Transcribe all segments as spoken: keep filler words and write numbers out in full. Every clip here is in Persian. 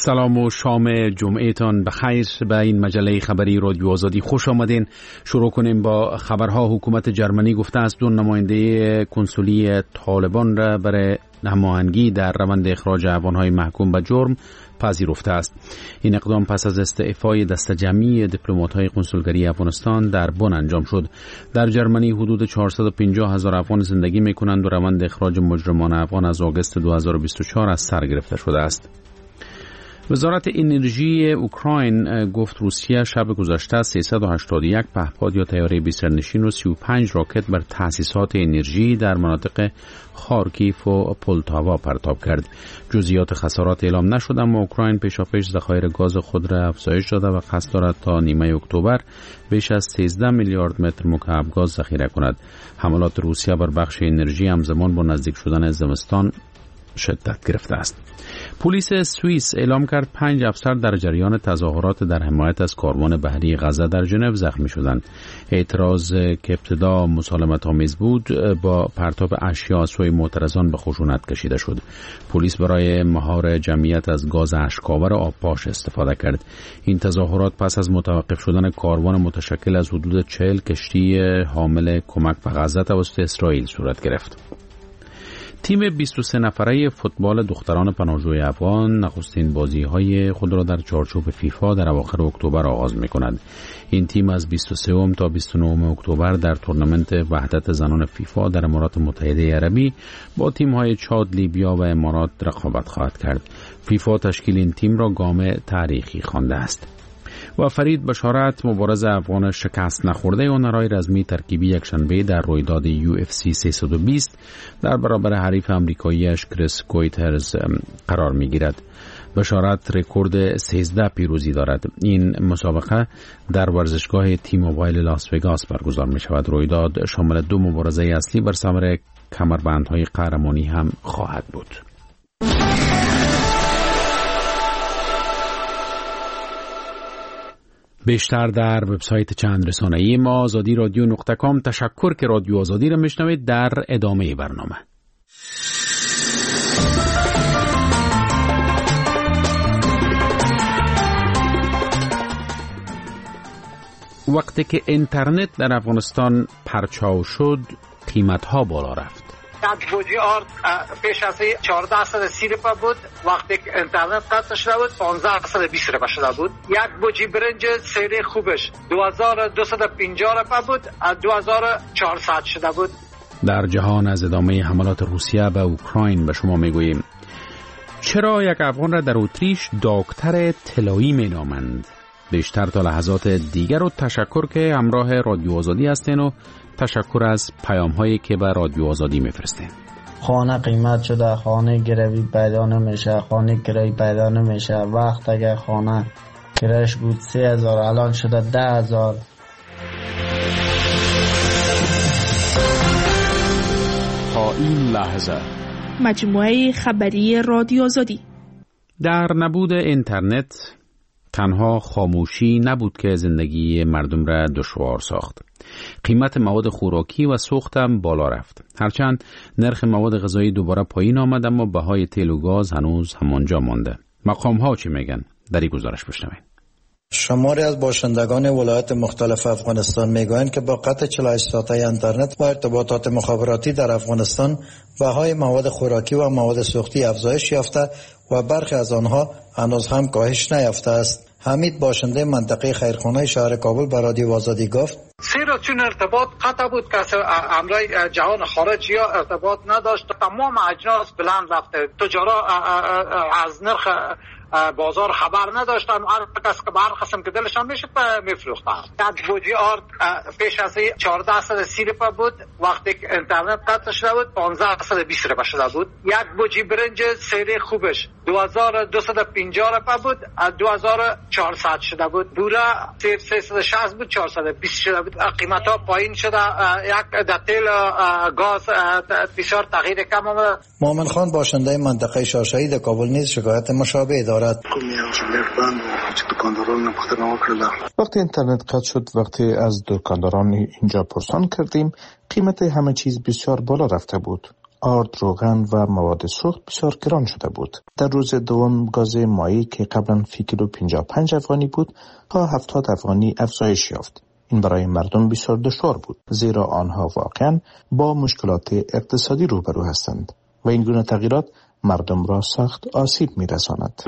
سلام و شام جمعهتان بخیر. به این مجله خبری رادیو آزادی خوش آمدین. شروع کنیم با خبرها. حکومت جرمنی گفته است دو نماینده کنسولی طالبان را برای هماهنگی در روند اخراج افغان‌های محکوم به جرم پذیرفته است. این اقدام پس از استعفای دسته جمعی دیپلمات‌های کنسولگری افغانستان در بن انجام شد. در جرمنی حدود چهارصد و پنجاه هزار افغان زندگی می‌کنند و روند اخراج مجرمان افغان از آگوست دو هزار و بیست و چهار از سر گرفته شده است. وزارت انرژی اوکراین گفت روسیه شب گذشته سیصد و هشتاد و یک پهپاد یا طیاره بی‌سرنشین و سی و پنج راکت بر تأسیسات انرژی در مناطق خارکیف و پولتاوا پرتاب کرد. جزئیات خسارات اعلام نشد، اما اوکراین پیشاپیش ذخایر گاز خود را افزایش داده و قصد دارد تا نیمه اکتبر بیش از سیزده میلیارد متر مکعب گاز ذخیره کند. حملات روسیه بر بخش انرژی همزمان با نزدیک شدن زمستان شدت گرفته است. پلیس سوئیس اعلام کرد پنج افسر در جریان تظاهرات در حمایت از کاروان بحری غزه در ژنو زخمی شدند. اعتراض که ابتدا مسالمت آمیز بود با پرتاب اشیا از سوی معترضان به خشونت کشیده شد. پلیس برای مهار جمعیت از گاز اشک‌آور آبپاش استفاده کرد. این تظاهرات پس از متوقف شدن کاروان متشکل از حدود چهل کشتی حامل کمک به غزه توسط اسرائیل صورت گرفت. تیم بیست و سه نفره فوتبال دختران پناهجوی افغان نخستین بازی‌های خود را در چارچوب فیفا در اواخر اکتبر آغاز می‌کند. این تیم از بیست و سه تا بیست و نه اکتبر در تورنمنت وحدت زنان فیفا در امارات متحده عربی با تیم‌های چاد، لیبیا و امارات رقابت خواهد کرد. فیفا تشکیل این تیم را گام تاریخی خوانده است. و فرید بشارت، مبارز افغان شکست نخورده هنرهای رزمی ترکیبی یکشنبه در رویداد یو اف سی سیصد و بیست در برابر حریف آمریکایی‌اش کریس کویترز قرار می‌گیرد. بشارت رکورد سیزده پیروزی دارد. این مسابقه در ورزشگاه تی موبایل لاس وگاس برگزار می‌شود. رویداد شامل دو مبارزه اصلی بر ثمر کمربندهای قهرمانی هم خواهد بود. بیشتر در وبسایت چند رسانه‌ای ما آزادی رادیو نقطه کام. تشکر که رادیو آزادی را میشنوید. در ادامه برنامه وقتی که اینترنت در افغانستان پرچاو شد، قیمت‌ها بالا رفت. یک بوجی آرد پیش از چهارده صد سی روپه بود، وقتی اینترنت قطع شده بود پانزده صد بیست روپه شده بود. یک بوجی برنج سری خوبش دو هزار و دویست و پنجاه روپه بود، دو هزار و چهارصد شده بود. در جهان از ادامه حملات روسیه به اوکراین به شما میگوییم. چرا یک افغان را در اتریش دکتر طلایی مینامند؟ بیشتر تا لحظات دیگر و تشکر که همراه رادیو آزادی هستین و تشکر از پیام هایی که به رادیو آزادی میفرستین. خانه قیمت شده، خانه گروی پیدا نمیشه، خانه گروی پیدا نمیشه. وقت اگه خانه گرش بود سه هزار الان شده ده هزار. تا این لحظه مجموعه خبری رادیو آزادی. در نبود اینترنت تنها خاموشی نبود که زندگی مردم را دشوار ساخت. قیمت مواد خوراکی و سوخت هم بالا رفت. هرچند نرخ مواد غذایی دوباره پایین آمد، اما بهای تیل و گاز هنوز همانجا مانده. مقام ها چی میگن؟ در این گزارش بشنوید. شماری از باشندگان ولایات مختلف افغانستان میگویند که با قطع چهل و هشت ساعته اینترنت و ارتباطات مخابراتی در افغانستان بهای مواد خوراکی و مواد سوختی افزایش یافته و برخی از آنها هنوز هم کاهش نیافته است. حمید باشنده منطقه خیرخانه شهر کابل به رادیو آزادی گفت: زیرا چون ارتباط قطع بود که امرای جهان خارجی ها ارتباط نداشت، تمام اجناس بلند رفته. تجارا از نرخ بازار خبر نداشتن، هر کس که به هر قسم که دلشان میشد میفروختن. یک بوجی آرد پیش از چهارده صد سی روپه بود، وقتی اینترنت قطع شده بود پانزده صد بیست روپه شده بود. یک بوجی برنج سری خوبش دو هزار و دویست و پنجاه روپه بود، دو هزار و چهارصد شده بود. بوره سیصد و شصت بود، چهارصد و بیست شده بود. قیمت ها پایین شده. یک دتیل گاز بسیار تغییر کم آمده. مومن خان باشنده منطقه شاهشهید کابل نیز شکایت مشابه دارد. وقتی اینترنت قطع شد، وقتی از دکانداران اینجا پرسان کردیم، قیمت همه چیز بسیار بالا رفته بود. آرد، روغن و مواد سوخت بسیار گران شده بود. در روز دوم گاز مایع که قبلا فی کیلو پنجاه و پنج افغانی بود تا هفتاد افغانی افزایش یافت. این برای مردم بسیار دشوار بود، زیرا آنها واقعا با مشکلات اقتصادی روبرو هستند و این گونه تغییرات مردم را سخت آسیب می‌رساند.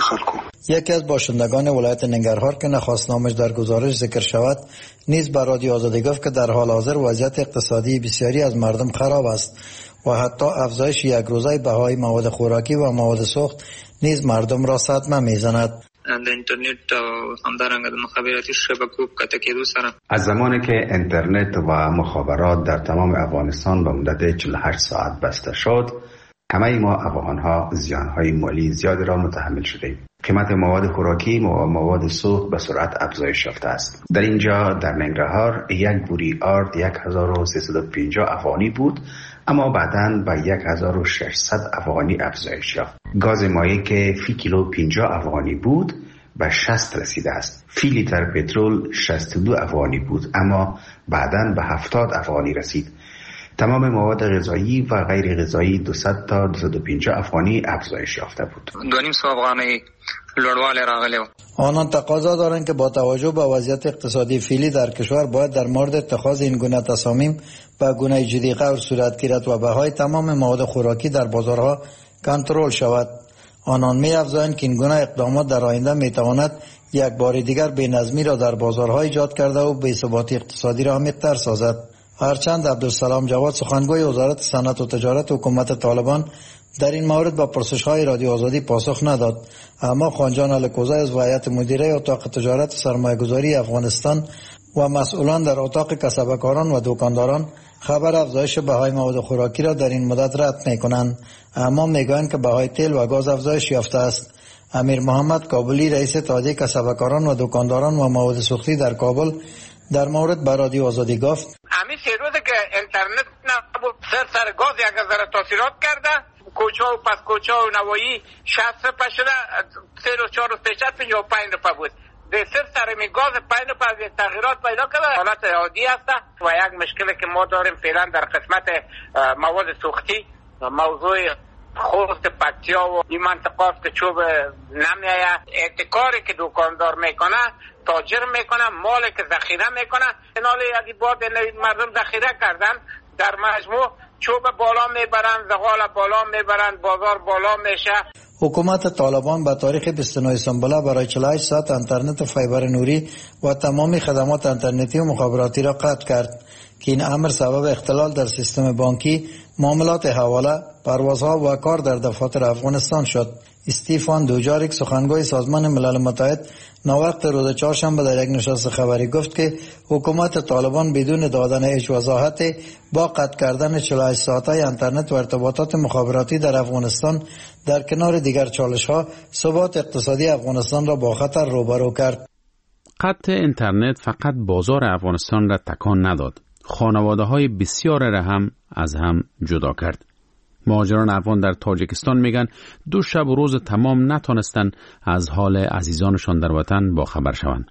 یکی از باشندگان ولایت ننگرهار که نخواست نامش در گزارش ذکر شود نیز به رادیو آزادی گفت که در حال حاضر وضعیت اقتصادی بسیاری از مردم خراب است و حتی افزایش یک روزه بهای مواد خوراکی و مواد سوخت نیز مردم را صدمه می‌زند. د اینترنت او همدارنګه د مخابراتي شبکو کته کېدو سره از زمانی که اینترنت و مخابرات در تمام افغانستان به مدت چهل و هشت ساعت بسته شد، همه ما افغان‌ها زیان‌های مالی زیادی را متحمل شدیم. قیمت مواد خوراکی و مواد سوخت به سرعت افزایش یافته است. در اینجا در ننگرهار یک بوری آرد یک هزار و سیصد و پنجاه افغانی بود، اما بعداً به یک هزار و ششصد افغانی افزایش یافت. گاز مایع که فی کیلو پنجاه افغانی بود به شصت رسیده است. فی لیتر پترول شصت و دو افغانی بود، اما بعداً به هفتاد افغانی رسید. تمام مواد غذایی و غیر غذایی دویست تا دویست و پنجاه افغانی افزایش یافته بود. دو نیم سو افغانی لوړوالی راغلی و. آنان تقاضا دارند که با توجه به وضعیت اقتصادی فعلی در کشور باید در مورد اتخاذ این گونه تصامیم به گونه جدی قرار صورت گیرد و بهای تمام مواد خوراکی در بازارها کنترل شود. آنان می افزایند که این گونه اقدامات در آینده می تواند یک بار دیگر بی‌نظمی را در بازارها ایجاد کرده و بی‌ثباتی اقتصادی را عمیق‌تر سازد. هرچند عبدالسلام جواد سخنگوی وزارت صنعت و تجارت حکومت طالبان در این مورد با پرسش‌های رادیو آزادی پاسخ نداد، اما خانجان الکوزی از هیئت مدیره اتاق تجارت سرمایه‌گذاری افغانستان و مسئولان در اتاق کسبکاران و دکانداران خبر افزایش بهای مواد خوراکی را در این مدت رد می‌کنند، اما می‌گویند که بهای تیل و گاز افزایش یافته است. امیر محمد کابلی رئیس اتحادیه کسبکاران و دکانداران و مواد سوختی در کابل در مورد به رادیو آزادی گفت: همین سه روزه که اینترنت نبود سر سر گاز یک ذره تاثیرات کرده، کوچه و پس کوچه و نوایی شصت روپه شده، سه روز چهار روز پیشتر پنجاه و پنج روپه بود. به سر سر می گاز پنج روپه از تغییرات پیدا کرده، حالت عادی است. و یک مشکلی که ما داریم فعلا در قسمت مواد سوختی، موضوع خوست پکتیا و این منطقه است که چوب نمیایه. احتکاری که دکاندار میکنه، تاجر میکنه، مالی که ذخیره میکنه، اینالی یکی باد مردم ذخیره کردن، در مجموع چوب بالا میبرن، زغال بالا میبرن، بازار بالا میشه. حکومت طالبان به تاریخ بیست و نه سامبله برای چهل و هشت ساعت اینترنت و فایبر نوری و تمامی خدمات اینترنتی و مخابراتی را قطع کرد که این امر سبب اختلال در سیستم بانکی، معاملات حواله، پروازها و کار در دفاتر افغانستان شد. استیفان دوجاریک سخنگوی سازمان ملل متحد نوقت روز چهارشنبه در یک نشست خبری گفت که حکومت طالبان بدون دادن هیچ وضاحت با قطع کردن چهل و هشت ساعته اینترنت و ارتباطات مخابراتی در افغانستان در کنار دیگر چالش‌ها ثبات اقتصادی افغانستان را با خطر روبرو کرد. قطع اینترنت فقط بازار افغانستان را تکان نداد، خانواده‌های بسیار را هم از هم جدا کرد. مهاجران افغان در تاجیکستان میگن دو شب و روز تمام نتونستن از حال عزیزانشان در وطن با خبر شوند.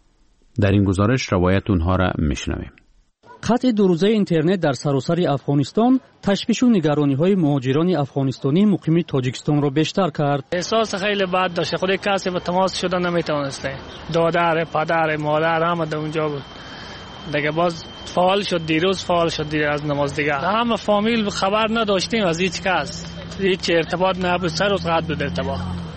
در این گزارش روایت اونها را میشنویم. قطع دو روزه اینترنت در سراسر افغانستان تشویش و نگرانی‌های مهاجران افغانستانی مقیم تاجیکستان را بیشتر کرد. احساس خیلی بد داشت، خود کسی با تماس شدن نمیتونسته. دادر، پدر، مادر همه در اونجا بود. دیگه باز فعال شد، دیروز فعال شد دیگه از نماز دیگه. همه فامیل خبر نداشتیم از هیچ کس، هیچ ارتباط نبود، سر روز قطع بود ارتباط.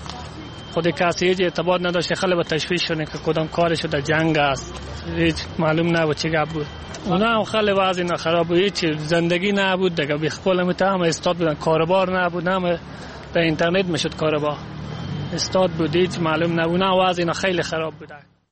خود کسی هیچ ارتباط نداشت، خیلی با تشویش شده که کدام کارش در جنگ است، هیچ معلوم نبود چی گپ بود. اونا هم خیلی وضع خراب بود، هیچ زندگی نبود دیگه، بی خپل میتام استاد بودن، کاربار نبود، هم در اینترنت میشد کاربار. استاد بود، هیچ معلوم نبود، اونا وضع خیلی خراب بود.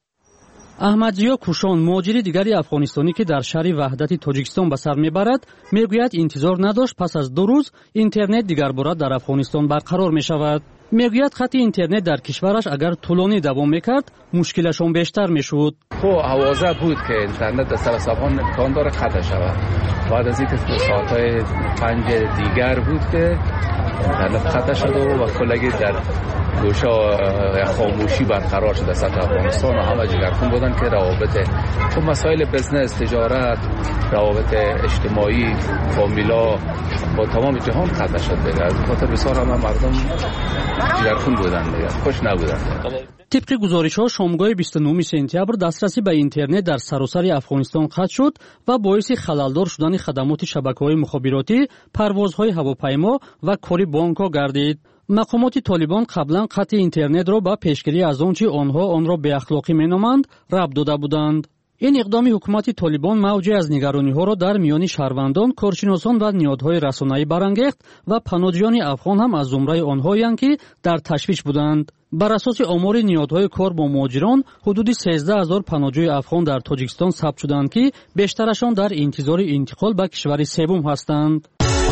احمدزیا کوشان مهاجر دیگری افغانستانی که در شهر وحدت تاجیکستان به سر میبرد میگوید انتظار نداشت پس از دو روز اینترنت دیگر بار در افغانستان برقرار می شود. میگوید خط اینترنت در کشورش اگر طولانی دوام میکرد مشکلشون بیشتر میشد. خب حوازه بود که اینترنت در سر سبان امکان داره قطع شود. بعد از اینکه ساعت‌های پنج دیگر بود که اینترنت قطع شد و کلگی در گوشه خاموشی برقرار شده سطح افغانستان و همه جگرخون بودن که روابط چون مسائل بزنس، تجارت، روابط اجتماعی، فامیلا با تمام جهان قطع شد دیگه. از خاطر بسیار همه مردم جگرخون بودن دیگه، خوش نبودن. طبق گزارش‌ها شامگاه بیست و نهم سپتامبر دسترسی به اینترنت در سراسر افغانستان قطع شد و باعث خللدار شدن خدمات شبکه‌های مخابراتی، پروازهای هواپیما و کاری بانک‌ها گردید. مقامات طالبان قبلا قطع اینترنت را با پیشگیری از آنچه آنها آن را به اخلاقی مینامند ربط داده بودند. این اقدام حکومت طالبان موجی از نگرانی‌ها را در میان شهروندان، کارشناسان و نهادهای رسانه‌ای برانگیخت و پناهجویان افغان هم از زمره آنهایند که در تشویش بودند. بر اساس آمار نهادهای کار با مهاجران، حدود سیزده هزار پناهجوی افغان در تاجیکستان ثبت شدند که بیشترشان در انتظار انتقال به کشور سوم هستند.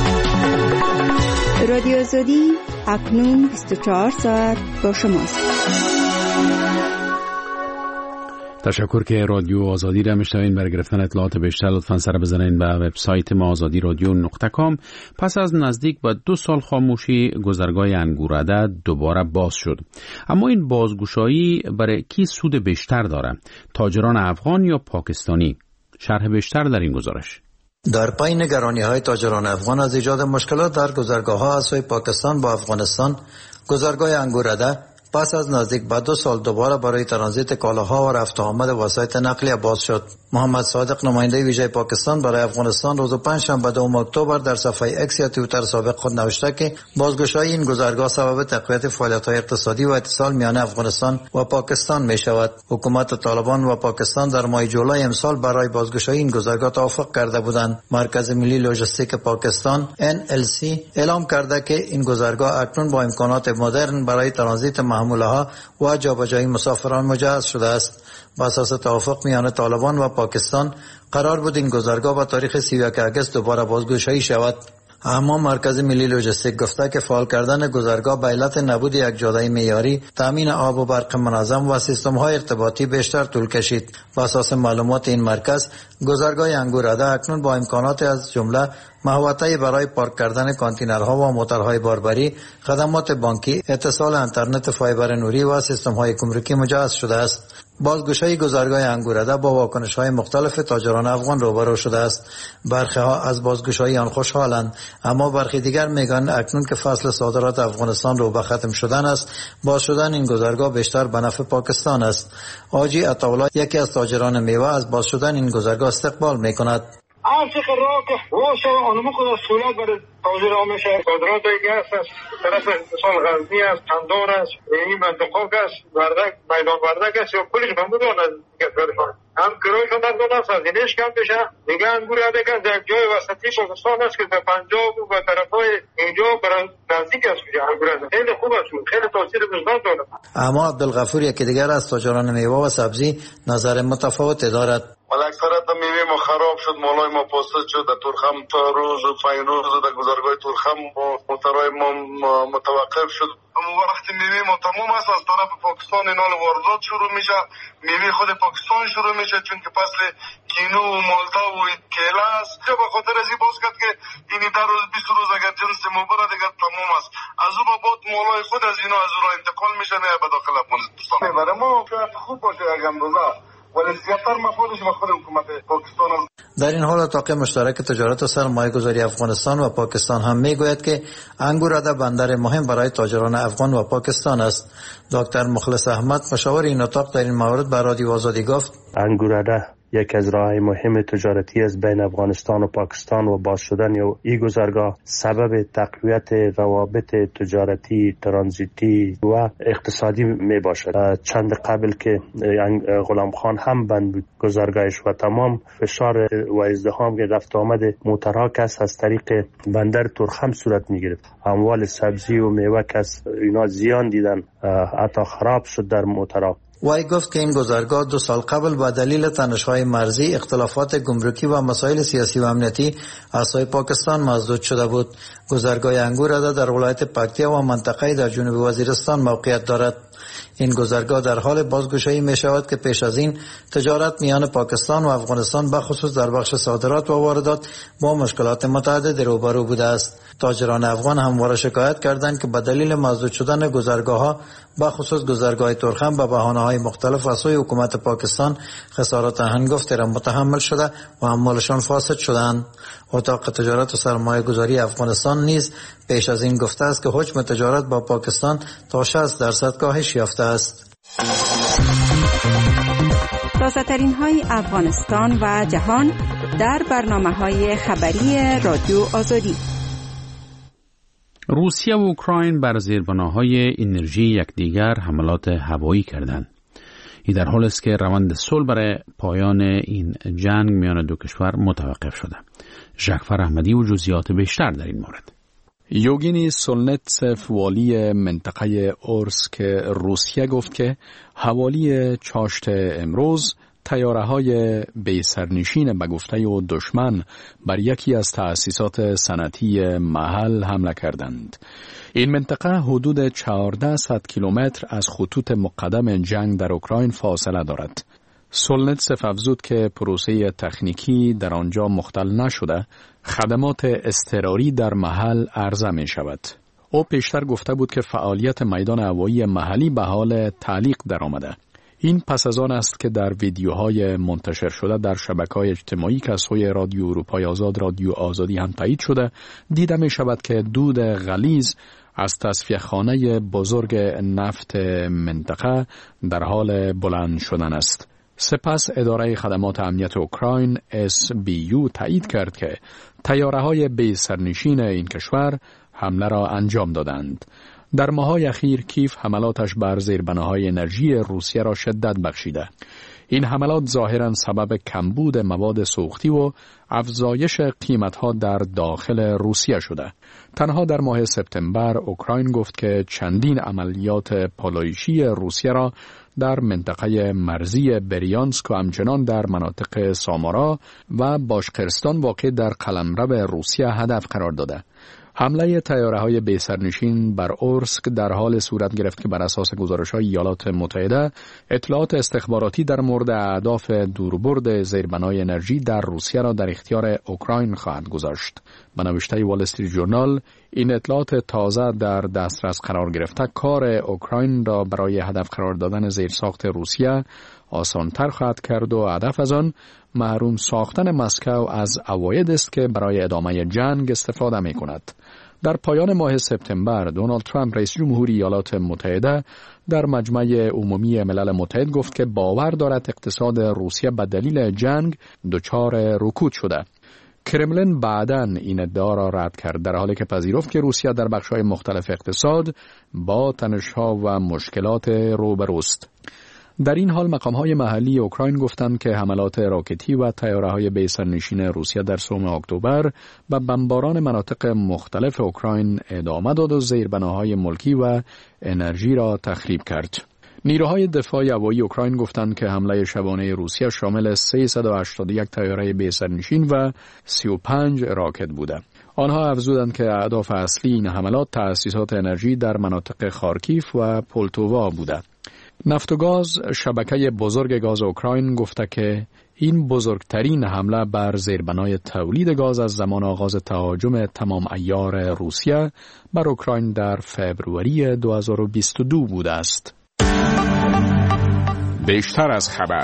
رادیو آزادی اکنون بیست و چهار ساعت با شماست. تشکر که رادیو آزادی را میشنوین. برای گرفتن اطلاعات بیشتر لطفاً سر بزنین به وبسایت ما آزادی رادیو نقطه کام. پس از نزدیک به دو سال خاموشی گذرگاه انگورده دوباره باز شد. اما این بازگشایی برای کی سود بیشتر داره؟ تاجران افغان یا پاکستانی؟ شرح بیشتر در این گزارش. در پای نگرانی‌های تاجران افغان از ایجاد مشکلات در گذرگاه‌ها از سوی پاکستان با افغانستان، گذرگاه انگورده پس از نزدیک به دو سال دوباره برای ترانزیت کالاها و رفت و آمد وسایط نقلیه باز شد. محمد صادق، نماینده ویژه پاکستان برای افغانستان، روز پنجشنبه دوم اکتبر در صفحه اکس یا توییتر سابق خود نوشته که بازگشایی این گذرگاه سبب تقویت فعالیت‌های اقتصادی و اتصال میان افغانستان و پاکستان می شود. حکومت طالبان و پاکستان در ماه جولای امسال برای بازگشایی این گذرگاه توافق کرده بودند. مرکز ملی لوجستیک پاکستان ان ال سی اعلام کرده که این گذرگاه اکنون با امکانات مدرن برای ترانزیت محموله‌ها و جابجایی مسافران مجهز شده است. با اساس توافق میان طالبان و پاکستان قرار بود این گذرگاه با تاریخ سی و یک آگوست دوباره بازگشایی شود. اما مرکز ملی لوجستیک گفته که فعال کردن گذرگاه به علت نبود یک جاده معیاری، تامین آب و برق منظم و سیستم‌های ارتباطی بیشتر طول کشید. با اساس معلومات این مرکز، گذرگاه انگورده اکنون با امکانات از جمله محوطه‌ای برای پارک کردن کانتینرها و موترهای باربری، خدمات بانکی، اتصال اینترنت فایبر نوری و سیستم‌های گمرکی مجهز شده است. بازگشایی گذرگاه انگورده با واکنش‌های مختلف تاجران افغان روبرو شده است. برخی ها از بازگشایی آن خوشحالند، اما برخی دیگر میگن اکنون که فصل صادرات افغانستان رو به ختم شدن است، باز شدن این گذرگاه بیشتر به نفع پاکستان است. آجی عطاالله، یکی از تاجران میوه، از باز شدن این گذرگاه استقبال میکند. آنچه که راه که روش آنمو خود سهولت برای تاجر آمشه صادرات گاز است، طرف مثال غزنی است، قندار است، این منطقه است، وردک، میدان وردک است، یا کلش بمودان از گفتارشان هم کرایشان افغان است، از اینش کم بشه. دیگه انگور یادک از یک جای وسطی پاکستان است که به پنجاب و به طرفای اینجا برای نزدیک است. انگور خیلی خوب است، خیلی تاثیر مثبت داره. اما عبدالغفور، یکی دیگر از تاجران میوه و سبزی، نظر متفاوتی دارد. ولی اکثرت میوه ما خراب شد، مالای ما پوسته شد. در تورخم تا روز و فینروز در گذرگاه تورخم موترهای ما متوقف شد. اما وقتی میوه ما تمام است، از طرف پاکستان اینال واردات شروع میشه. میوه خود پاکستان شروع میشه، چون که فصل کینو و مالتا و کیله است. به خاطر از این باز کرد که این در روز بیست روز اگر جنس مبره دیگه تمام است، از او بعد مالای خود از اینا از او را انتقال میشه نه به داخل افغانستان. برای ما شاید خوب باشه اگر اندازه، ولی زیادتر مفادش به خود حکومت پاکستان است. در این حال اتاق مشترک تجارت و سرمایه گذاری افغانستان و پاکستان هم میگوید که انگورده بندر مهم برای تاجران افغان و پاکستان است. دکتر مخلص احمد، مشاور این اتاق، در این مورد به رادیو آزادی گفت: انگورده یک از راه‌های مهم تجارتی از بین افغانستان و پاکستان و باز شدن این گذرگاه سبب تقویت روابط تجارتی، ترانزیتی و اقتصادی می باشد. چند قبل که غلام خان هم بند بود گذرگاهش و تمام فشار و ازدحام که رفت آمد موترها کس از طریق بندر تورخم صورت می گرفت. اموال سبزی و میوه کس اینا زیان دیدن، حتی خراب شد در موترها. وی گفت که این گذرگاه دو سال قبل با دلیل تنش‌های مرزی، اختلافات گمرکی و مسائل سیاسی و امنیتی از سوی پاکستان مسدود شده بود. گذرگاه انگورده در ولایت پکتیا و منطقه در جنوب وزیرستان موقعیت دارد. این گذرگاه در حال بازگشایی می شود که پیش از این تجارت میان پاکستان و افغانستان بخصوص در بخش صادرات و واردات با مشکلات متعدد روبرو بوده است. تاجران افغان همواره شکایت کردند که به دلیل مسدود شدن گذرگاه‌ها بخصوص گذرگاه تورخم به بهانه‌های مختلف از سوی حکومت پاکستان خسارات هنگفتی را متحمل شده و اموالشان فاسد شدند. اتاق تجارت و سرمایه گذاری افغانستان نیز پیش از این گفته است که حجم تجارت با پاکستان تا شصت درصد کاهش یافته است. تازه‌ترین های افغانستان و جهان در برنامه‌های خبری رادیو آزادی. روسیه و اوکراین بر زیربناهای انرژی یکدیگر حملات هوایی کردند. این در حالی است که روند صلح برای پایان این جنگ میان دو کشور متوقف شده. ژکفر احمدی و جزئیات بیشتر در این مورد. یوگینی سولنتسف والی منطقه اورسک روسیه گفت که حوالی چاشت امروز طیاره‌های بی‌سرنشین به گفته و دشمن بر یکی از تأسیسات صنعتی محل حمله کردند. این منطقه حدود چهارصد کیلومتر از خطوط مقدم جنگ در اوکراین فاصله دارد. سولنتسف افزود که پروسه تکنیکی در آنجا مختل نشده، خدمات اضطراری در محل عرضه می شود. او پیشتر گفته بود که فعالیت میدان هوایی محلی به حال تعلیق در آمده. این پس از آن است که در ویدیوهای منتشر شده در شبکه‌های اجتماعی که از سوی رادیو اروپای آزاد رادیو آزادی هم تایید شده دیده می شود که دود غلیظ از تصفیه خانه بزرگ نفت منطقه در حال بلند شدن است. سپس اداره خدمات امنیت اوکراین اس بی یو تایید کرد که طیاره‌های بی سرنشین این کشور حمله را انجام دادند. در ماه‌های اخیر کیف حملاتش بر زیربناهای انرژی روسیه را شدت بخشیده. این حملات ظاهراً سبب کمبود مواد سوختی و افزایش قیمت‌ها در داخل روسیه شده. تنها در ماه سپتامبر اوکراین گفت که چندین عملیات پالایشی روسیه را در منطقه مرزی بریانسک و همچنان در مناطق سامارا و باشقرستان واقع در قلمرو روسیه هدف قرار داده. حمله طیاره‌های بی‌سرنشین بر اورسک در حال صورت گرفت که بر اساس گزارش‌های ایالات متحده اطلاعات استخباراتی در مورد اهداف دوربرد زیربنای انرژی در روسیه را در اختیار اوکراین خواهد گذاشت. به نوشته وال استریت ژورنال این اطلاعات تازه در دسترس قرار گرفته کار اوکراین را برای هدف قرار دادن زیرساخت روسیه آسان‌تر خواهد کرد و هدف از آن محروم ساختن مسکو از عواید است که برای ادامه جنگ استفاده می کند. در پایان ماه سپتامبر دونالد ترامپ رئیس جمهوری ایالات متحده در مجمع عمومی ملل متحد گفت که باور دارد اقتصاد روسیه به دلیل جنگ دچار رکود شده. کرملین بعداً این ادعا را رد کرد در حالی که پذیرفت که روسیه در بخش‌های مختلف اقتصاد با تنش‌ها و مشکلات روبروست. در این حال مقام‌های محلی اوکراین گفتند که حملات راکتی و طیاره‌های بی‌سرنشین روسیه در سوم اکتبر به بمباران مناطق مختلف اوکراین ادامه داد و زیربناهای ملکی و انرژی را تخریب کرد. نیروهای دفاع هوایی اوکراین گفتند که حمله شبانه روسیه شامل سیصد و هشتاد و یک طیاره بی‌سرنشین و سی و پنج راکت بوده. آنها افزودند که اهداف اصلی این حملات تأسیسات انرژی در مناطق خارکیف و پولتووا بوده. نفت و گاز شبکه بزرگ گاز اوکراین گفته که این بزرگترین حمله بر زیربنای تولید گاز از زمان آغاز تهاجم تمام عیار روسیه بر اوکراین در فوریه دو هزار و بیست و دو بوده است. بیشتر از خبر.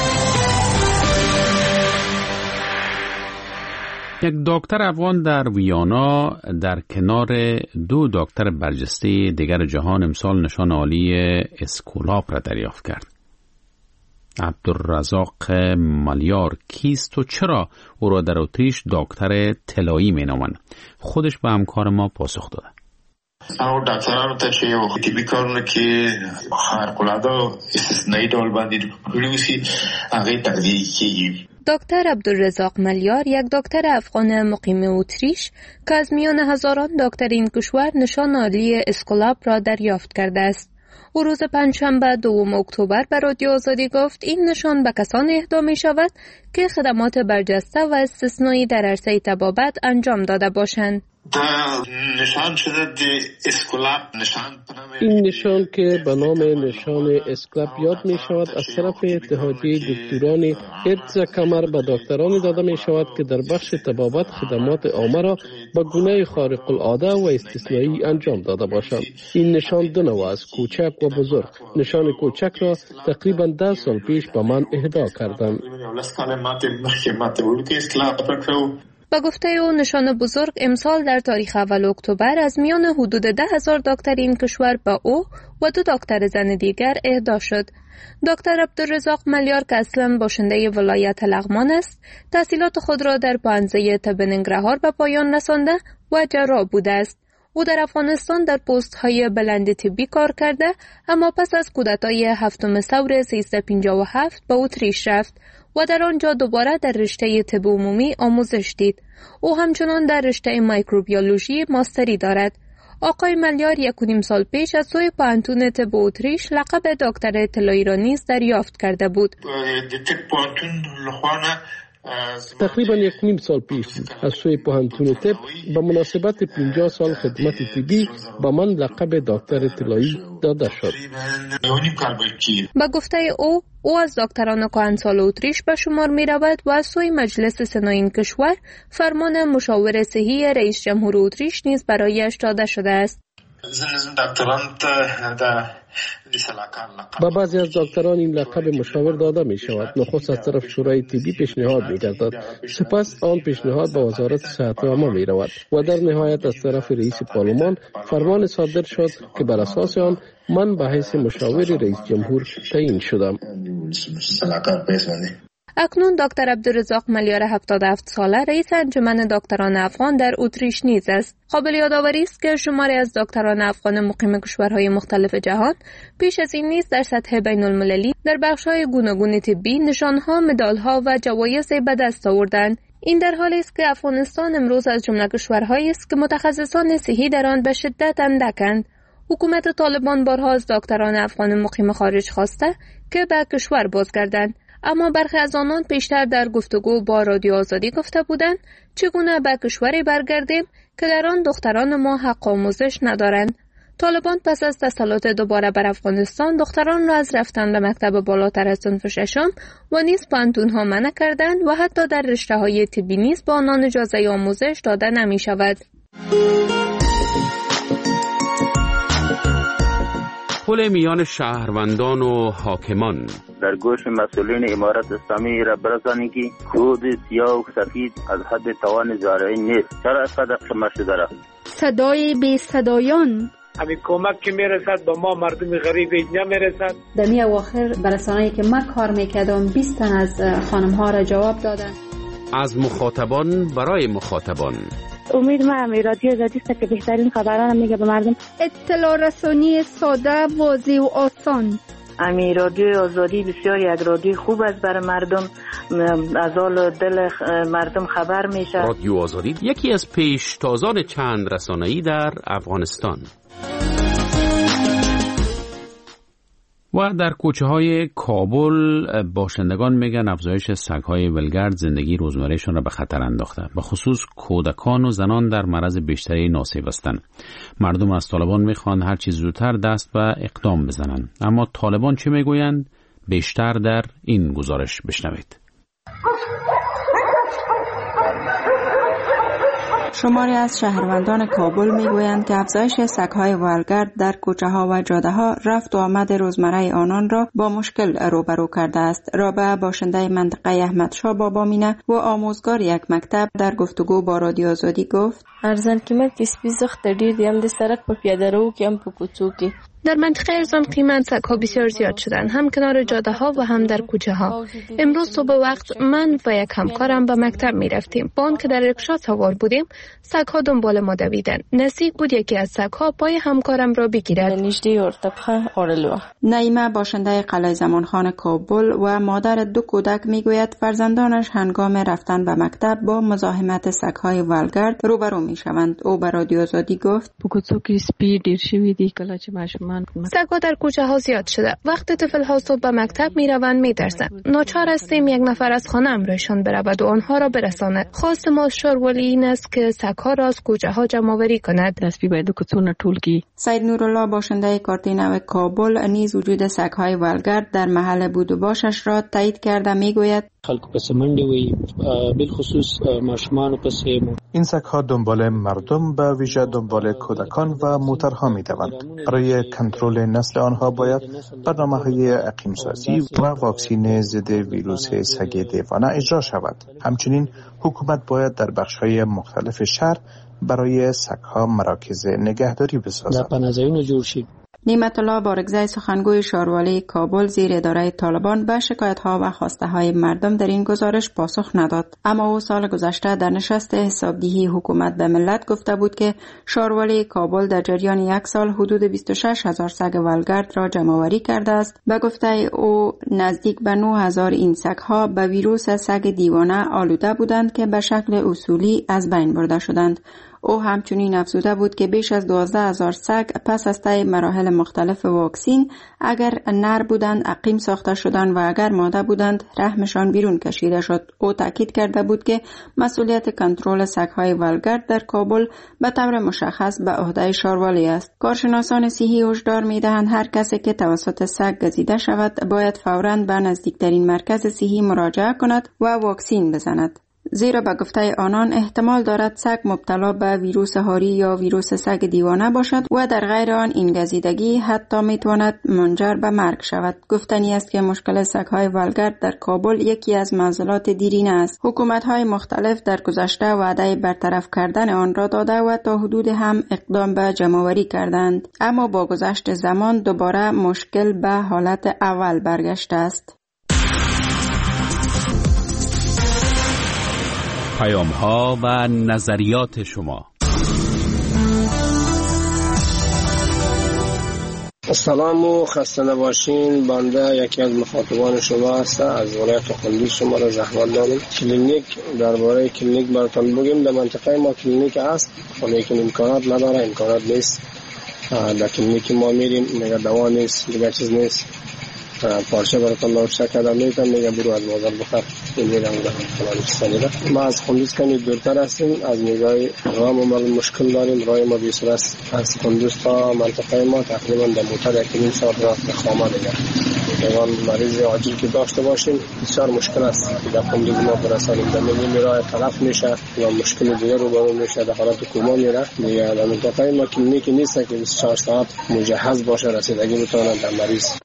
یک دکتر افغان در ویانا در کنار دو دکتر برجسته دیگر جهان امسال نشان عالی اسکولاب را دریافت کرد. عبدالرزاق مالیار کیست و چرا او را در اتریش دکتر طلایی می نامند؟ خودش به همکار ما پاسخ داده. او ډاکټرانو ته چې یو طبي کارونه کې خارق‌العاده استثنایی ډول باندې کړي وي هغه تقدیر کیږي. دکتر عبدالرزاق مالیار یک دکتر افغان مقیم اتریش که از میان هزاران دکتر این کشور نشان عالی اسکولاب را دریافت کرده است. او روز پنجشنبه دوم اکتبر به رادیو آزادی گفت این نشان به کسان اهدا می شود که خدمات برجسته و استثنایی در عرصه طبابت انجام داده باشند. نشان شده دی اسکلاب نشان این نشان که به نام نشان اسکلاب یاد می شود از طرف اتحادیه دکتران حفظ کمر به دکتران داده می شود که در بخش طبابت خدمات عامه را به گونه خارق العاده و استثنایی انجام داده باشند. این نشان دو نوع است، کوچک و بزرگ. نشان کوچک را تقریبا ده سال پیش به من اهدا کردند. با گفته او نشان بزرگ امسال در تاریخ اول اکتبر از میان حدود ده هزار دکتر این کشور با او و دو دکتر زن دیگر اهدا شد. دکتر عبدالرزاق ملیار که اصلا باشنده ولایت لغمان است، تحصیلات خود را در پانزه طب ننگرهار به پایان رسانده و جراح بوده است. او در افغانستان در پست های بلند طبی کار کرده، اما پس از کودتای هفتم ثور سیزده پنجاه و هفت به اتریش رفت و در آنجا دوباره در رشته طب عمومی آموزش دید. او همچنان در رشته میکروبیولوژی ماستری دارد. آقای ملیار یک و نیم سال پیش از سوی پانتون طب اتریش لقب دکتر اطلاعی را نیز دریافت کرده بود. تقریبا یک نیم سال پیش از سوی پوهنتون طب به مناسبت پنجاه سال خدمت طبی به من لقب دکتر اطلاعی داده شد. با گفته او او از دکتران کهنسال اتریش به شمار می رود و از سوی مجلس سنای کشور فرمان مشاور صحی رئیس جمهور اتریش نیز برایش داده شده است. با بعضی از دکتران این لقب مشاور داده می شود. نخست از طرف شورای طبی پیشنهاد می گردد، سپس آن پیشنهاد به وزارت صحت عامه می رود و در نهایت از طرف رئیس پارلمان فرمان صادر شد که بر اساس آن من به حیث مشاور رئیس جمهور تعیین شدم. اکنون دکتر عبدالرزاق ملیار هفتاد و هفت ساله رئیس انجمن دکتران افغان در اتریش نیز است. قابل یادآوری است که شماری از دکتران افغان مقیم کشورهای مختلف جهان پیش از این نیز در سطح بین المللی در بخش‌های گوناگون طبی نشانها، مدالها و جوایزی به دست آوردند. این در حالی است که افغانستان امروز از جمله کشورهایی است که متخصصان صحی در آن به شدت اندکند. حکومت طالبان بارها از دکتران افغان مقیم خارج خواسته که به کشور بازگردند، اما برخی از آنان پیشتر در گفتگو با رادیو آزادی گفته بودند چگونه به کشوری برگردیم که در آن دختران ما حق آموزش ندارند. طالبان پس از تسلط دوباره بر افغانستان دختران را از رفتن به مکتب بالاتر از صنف ششم و نیز پانتونها منع کردند و حتی در رشته‌های طبی نیز به آنان اجازه آموزش داده نمی شود. پل میان شهروندان و حاکمان. در گوش مسئولین امارت اسلامی را برسانید که کود سیاه و سفید از حد توان زارعی نیست. چرا صدق شما شده را؟ صدای بی صدایان. همین کمک که میرسد با ما مردم غریب اینجا میرسد. در می اواخر برسانه‌ای که من کار میکردم بیست تن از خانم ها را جواب دادن. از مخاطبان برای مخاطبان. امید ما هم رادیو آزادی است که بهترین خبران میگه به مردم. اطلاع رسانی ساده، واضح و آسان. امی رادیو آزادی بسیار یک رادیو خوب است برای مردم، از حال دل مردم خبر میشه. رادیو آزادی یکی از پیشتازان چند رسانه‌ای در افغانستان. و در کوچه های کابل باشندگان میگن افزایش سگ‌های ولگرد زندگی روزمرهشان را به خطر انداخته. به خصوص کودکان و زنان در معرض بیشتری ناسیب هستند. مردم از طالبان میخوان هر چیز زودتر دست به اقدام بزنند. اما طالبان چه میگویند؟ بیشتر در این گزارش بشنوید. شماری از شهروندان کابل میگویند که افزایش سگ‌های ولگرد در کوچه‌ها و جاده‌ها رفت و آمد روزمره آنان را با مشکل روبرو کرده است. رابعه باشنده منطقه احمدشاه بابامینه و آموزگار یک مکتب در گفتگو با رادیو آزادی گفت: ارزان قیمت سپی زخت ډیر دي، هم د سړک په پیاده رو کې هم په کوڅو کې. در منطقه ارزان قیمت سگ‌ها بسیار زیاد شدن، هم کنار جاده ها و هم در کوچه ها. امروز صبح وقت من و یک همکارم به مکتب می رفتیم. با آن که در رکشا سوار بودیم، سگ‌ها دنبال ما دویدن. نزدیک بود یکی از سگ‌ها پای همکارم را بگیرد. نعیمه باشنده قلعه زمانخان کابل و مادر دو کودک میگوید فرزندانش هنگام رفتن به مکتب با مزاحمت سگ‌های ولگرد روبرو میشوند. او به رادیو آزادی گفت: په کوڅو کې سپي ډیر شوي دي، کله چې ماشومان سگ‌ها در کوچه ها زیاد شده. وقتی طفل ها صبح به مکتب می روند می ترسند. ناچار هستیم یک نفر از خانه امرایشان برود و آنها را برساند. خواست ما شارولی این است که سگ‌ها را از کوچه ها جمع آوری کند. دستی باید کتون طول کی. سید نورالله باشنده کارت نو کابل نیز وجود سگ‌های ولگرد در محل بود و باشش را تایید کرده می گوید خلق پس منډه وي بالخصوص ماشومان پس این سگ‌ها دنبال مردم به ویژه دنبال کودکان و موترها می‌دوند. برای کنترل نسل آنها باید برنامه‌های عقیم سازی و واکسین ضد ویروس سگ دیوانه اجرا شود. همچنین حکومت باید در بخش‌های مختلف شهر برای سگ‌ها مراکز نگهداری بسازد. در پناهجویان جوړ شي. نعمت الله بارگزای سخنگوی شاروالی کابل زیر اداره طالبان به شکایت‌ها و خواسته‌های مردم در این گزارش پاسخ نداد. اما او سال گذشته در نشست حسابدهی حکومت به ملت گفته بود که شاروالی کابل در جریان یک سال حدود بیست و شش هزار سگ ولگرد را جمع‌آوری کرده است. به گفته او نزدیک به نه هزار این سگ‌ها به ویروس سگ دیوانه آلوده بودند که به شکل اصولی از بین برده شدند. او همچنین افزوده بود که بیش از دوازده هزار سگ پس از طی مراحل مختلف واکسین اگر نر بودند عقیم ساخته شدند و اگر ماده بودند رحمشان بیرون کشیده شد. او تاکید کرده بود که مسئولیت کنترل سگ‌های ولگرد در کابل به طور مشخص به عهده شاروالی است. کارشناسان صحی هشدار می‌دهند هر کسی که توسط سگ گزیده شود باید فوراً به نزدیکترین مرکز صحی مراجعه کند و واکسین بزند. زیرا به گفته آنان احتمال دارد سگ مبتلا به ویروس هاری یا ویروس سگ دیوانه باشد و در غیر آن این گزیدگی حتی میتواند منجر به مرگ شود. گفتنی است که مشکل سگ‌های ولگرد در کابل یکی از معضلات دیرینه است. حکومت‌های مختلف در گذشته وعده برطرف کردن آن را داده و تا حدود هم اقدام به جمع‌آوری کردند، اما با گذشت زمان دوباره مشکل به حالت اول برگشته است. پیام ها و نظریات شما. سلام و خسته نباشین. بنده یکی از مخاطبان شما هستم. از ولایت قندوز شما را زحمت داریم. کلینیک درباره کلینیک براتون بگیم. در منطقه ما کلینیک هست ولی امکانات نداره، امکانات نیست. در کلینیک ما میریم میگه دوا نیست، دیگه چیز نیست. پارچه براتون لاوشته کردم میگم میگم برو از بازار بخر. این میرم فلان چیزا. ما از قندوز کمی دورتر هستیم. از نگاه راه ما مشکل داریم. راه ما بیشتر است از قندوز تا منطقه ما تقریبا در موتر یک نیم ساعت راه به خامه دیگه. اگر مریض عاجل که داشته باشیم بسیار مشکل است در قندوز ما برسانیم. در میگیم راه تلف میشه یا مشکل دیگه رو برون میشه، در حالت کما میره دیگه. در منطقه ما کلینیک نیست که بیست و چهار ساعت مجهز باشه رسیدگی بتونه در مریض.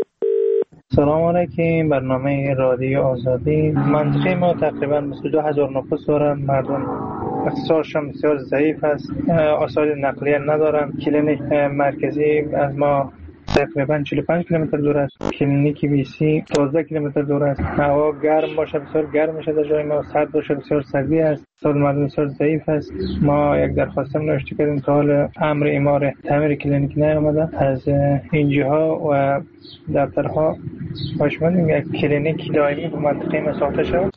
سلام علیکم. برنامه رادیو آزادی. منطقه ما تقریبا بیست و دو هزار نفوس دارند. مردم اقتصادشان بسیار ضعیف است، وسایل نقلیه ندارند. کلینیک مرکزی از ما تقریبا چهل و پنج کیلومتر دور است. کلینیک بی سی دوازده کیلومتر دور است. هوا گرم باشه بسیار گرم میشه در جای ما، سرد باشه بسیار سردی است. اقتصاد مردم بسیار ضعیف است. ما یک درخواست نوشته کردیم تا حال امر اعمار تعمیر کلینیک نیامده. از اینجاها و دفترها خوشمندیم یک کلینیک دائمی به منطقه ما ساخته شود.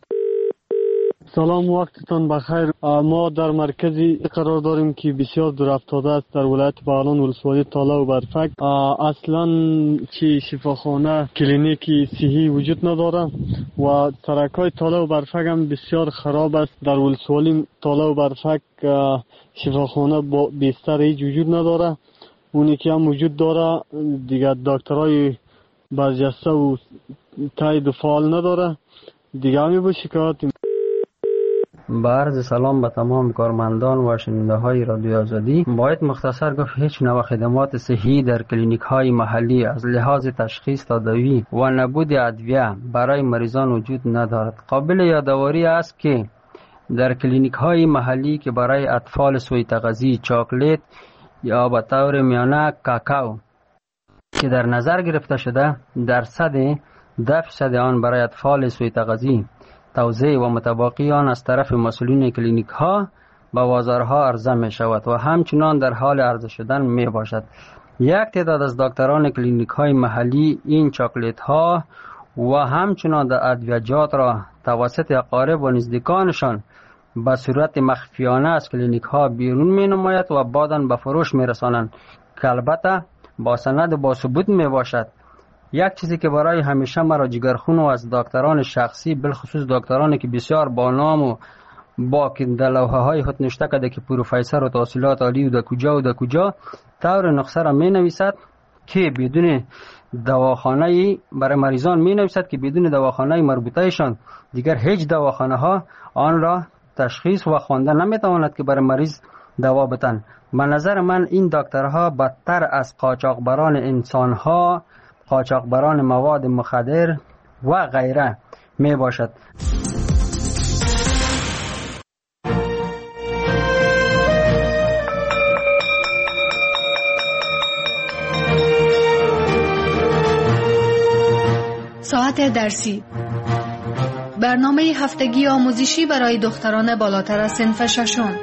سلام، وقتتان بخیر. ما در مرکزی قرار داریم که بسیار دور افتاده است در ولایت بغلان ولسوالی تاله و برفک. اصلا چی شفاخانه کلینیکی صحی وجود نداره و سرکای تاله و برفک هم بسیار خراب است. در ولسوالی تاله و برفک شفاخانه با بستر هیچ وجود نداره. اونی که هم وجود داره دیگه دکترای برجسته و تایید و فعال نداره دیگه. همی با شکایت با عرض سلام به تمام کارمندان و شنونده های رادیو آزادی. باید مختصر گفت هیچ نوع خدمات صحی در کلینیک های محلی از لحاظ تشخیص، تداوی و نبود ادویه برای مریضان وجود ندارد. قابل یادآوری است که در کلینیک های محلی که برای اطفال سوی تغذیه چاکلیت یا به طور میانه کاکائو که در نظر گرفته شده، درصد ده درصد آن برای اطفال سوی تغذیه توزیع و متباقی آن از طرف مسئولین کلینیک ها به بازارها عرضه می شود و همچنان در حال عرضه شدن می باشد. یک تعداد از دکتران کلینیک های محلی این چاکلیت ها و همچنان در ادویجات را توسط اقارب و نزدیکانشان به صورت مخفیانه از کلینیک ها بیرون می نماید و بعداً به فروش می رسانند که البته با سند و با ثبوت می باشد. یک چیزی که برای همیشه مرا جگرخون و از دکتران شخصی، بالخصوص دکترانی که بسیار با نام و با که در لوحه های خود نوشته کرده که پروفسور و تحصیلات عالی و در کجا و در کجا، طور نسخه را می نویسد که بدون دواخانه برای مریضان می نویسد که بدون دواخانه مربوطهشان دیگر هیچ دواخانه ها آن را تشخیص و خوانده نمی تواند که برای مریض دوا بتن. به نظر من این دکترها بدتر از قاچاقبران انسان ها، قاچاقبران مواد مخدر و غیره می باشد. ساعت درسی، برنامه هفتگی آموزشی برای دختران بالاتر از صنف ششم.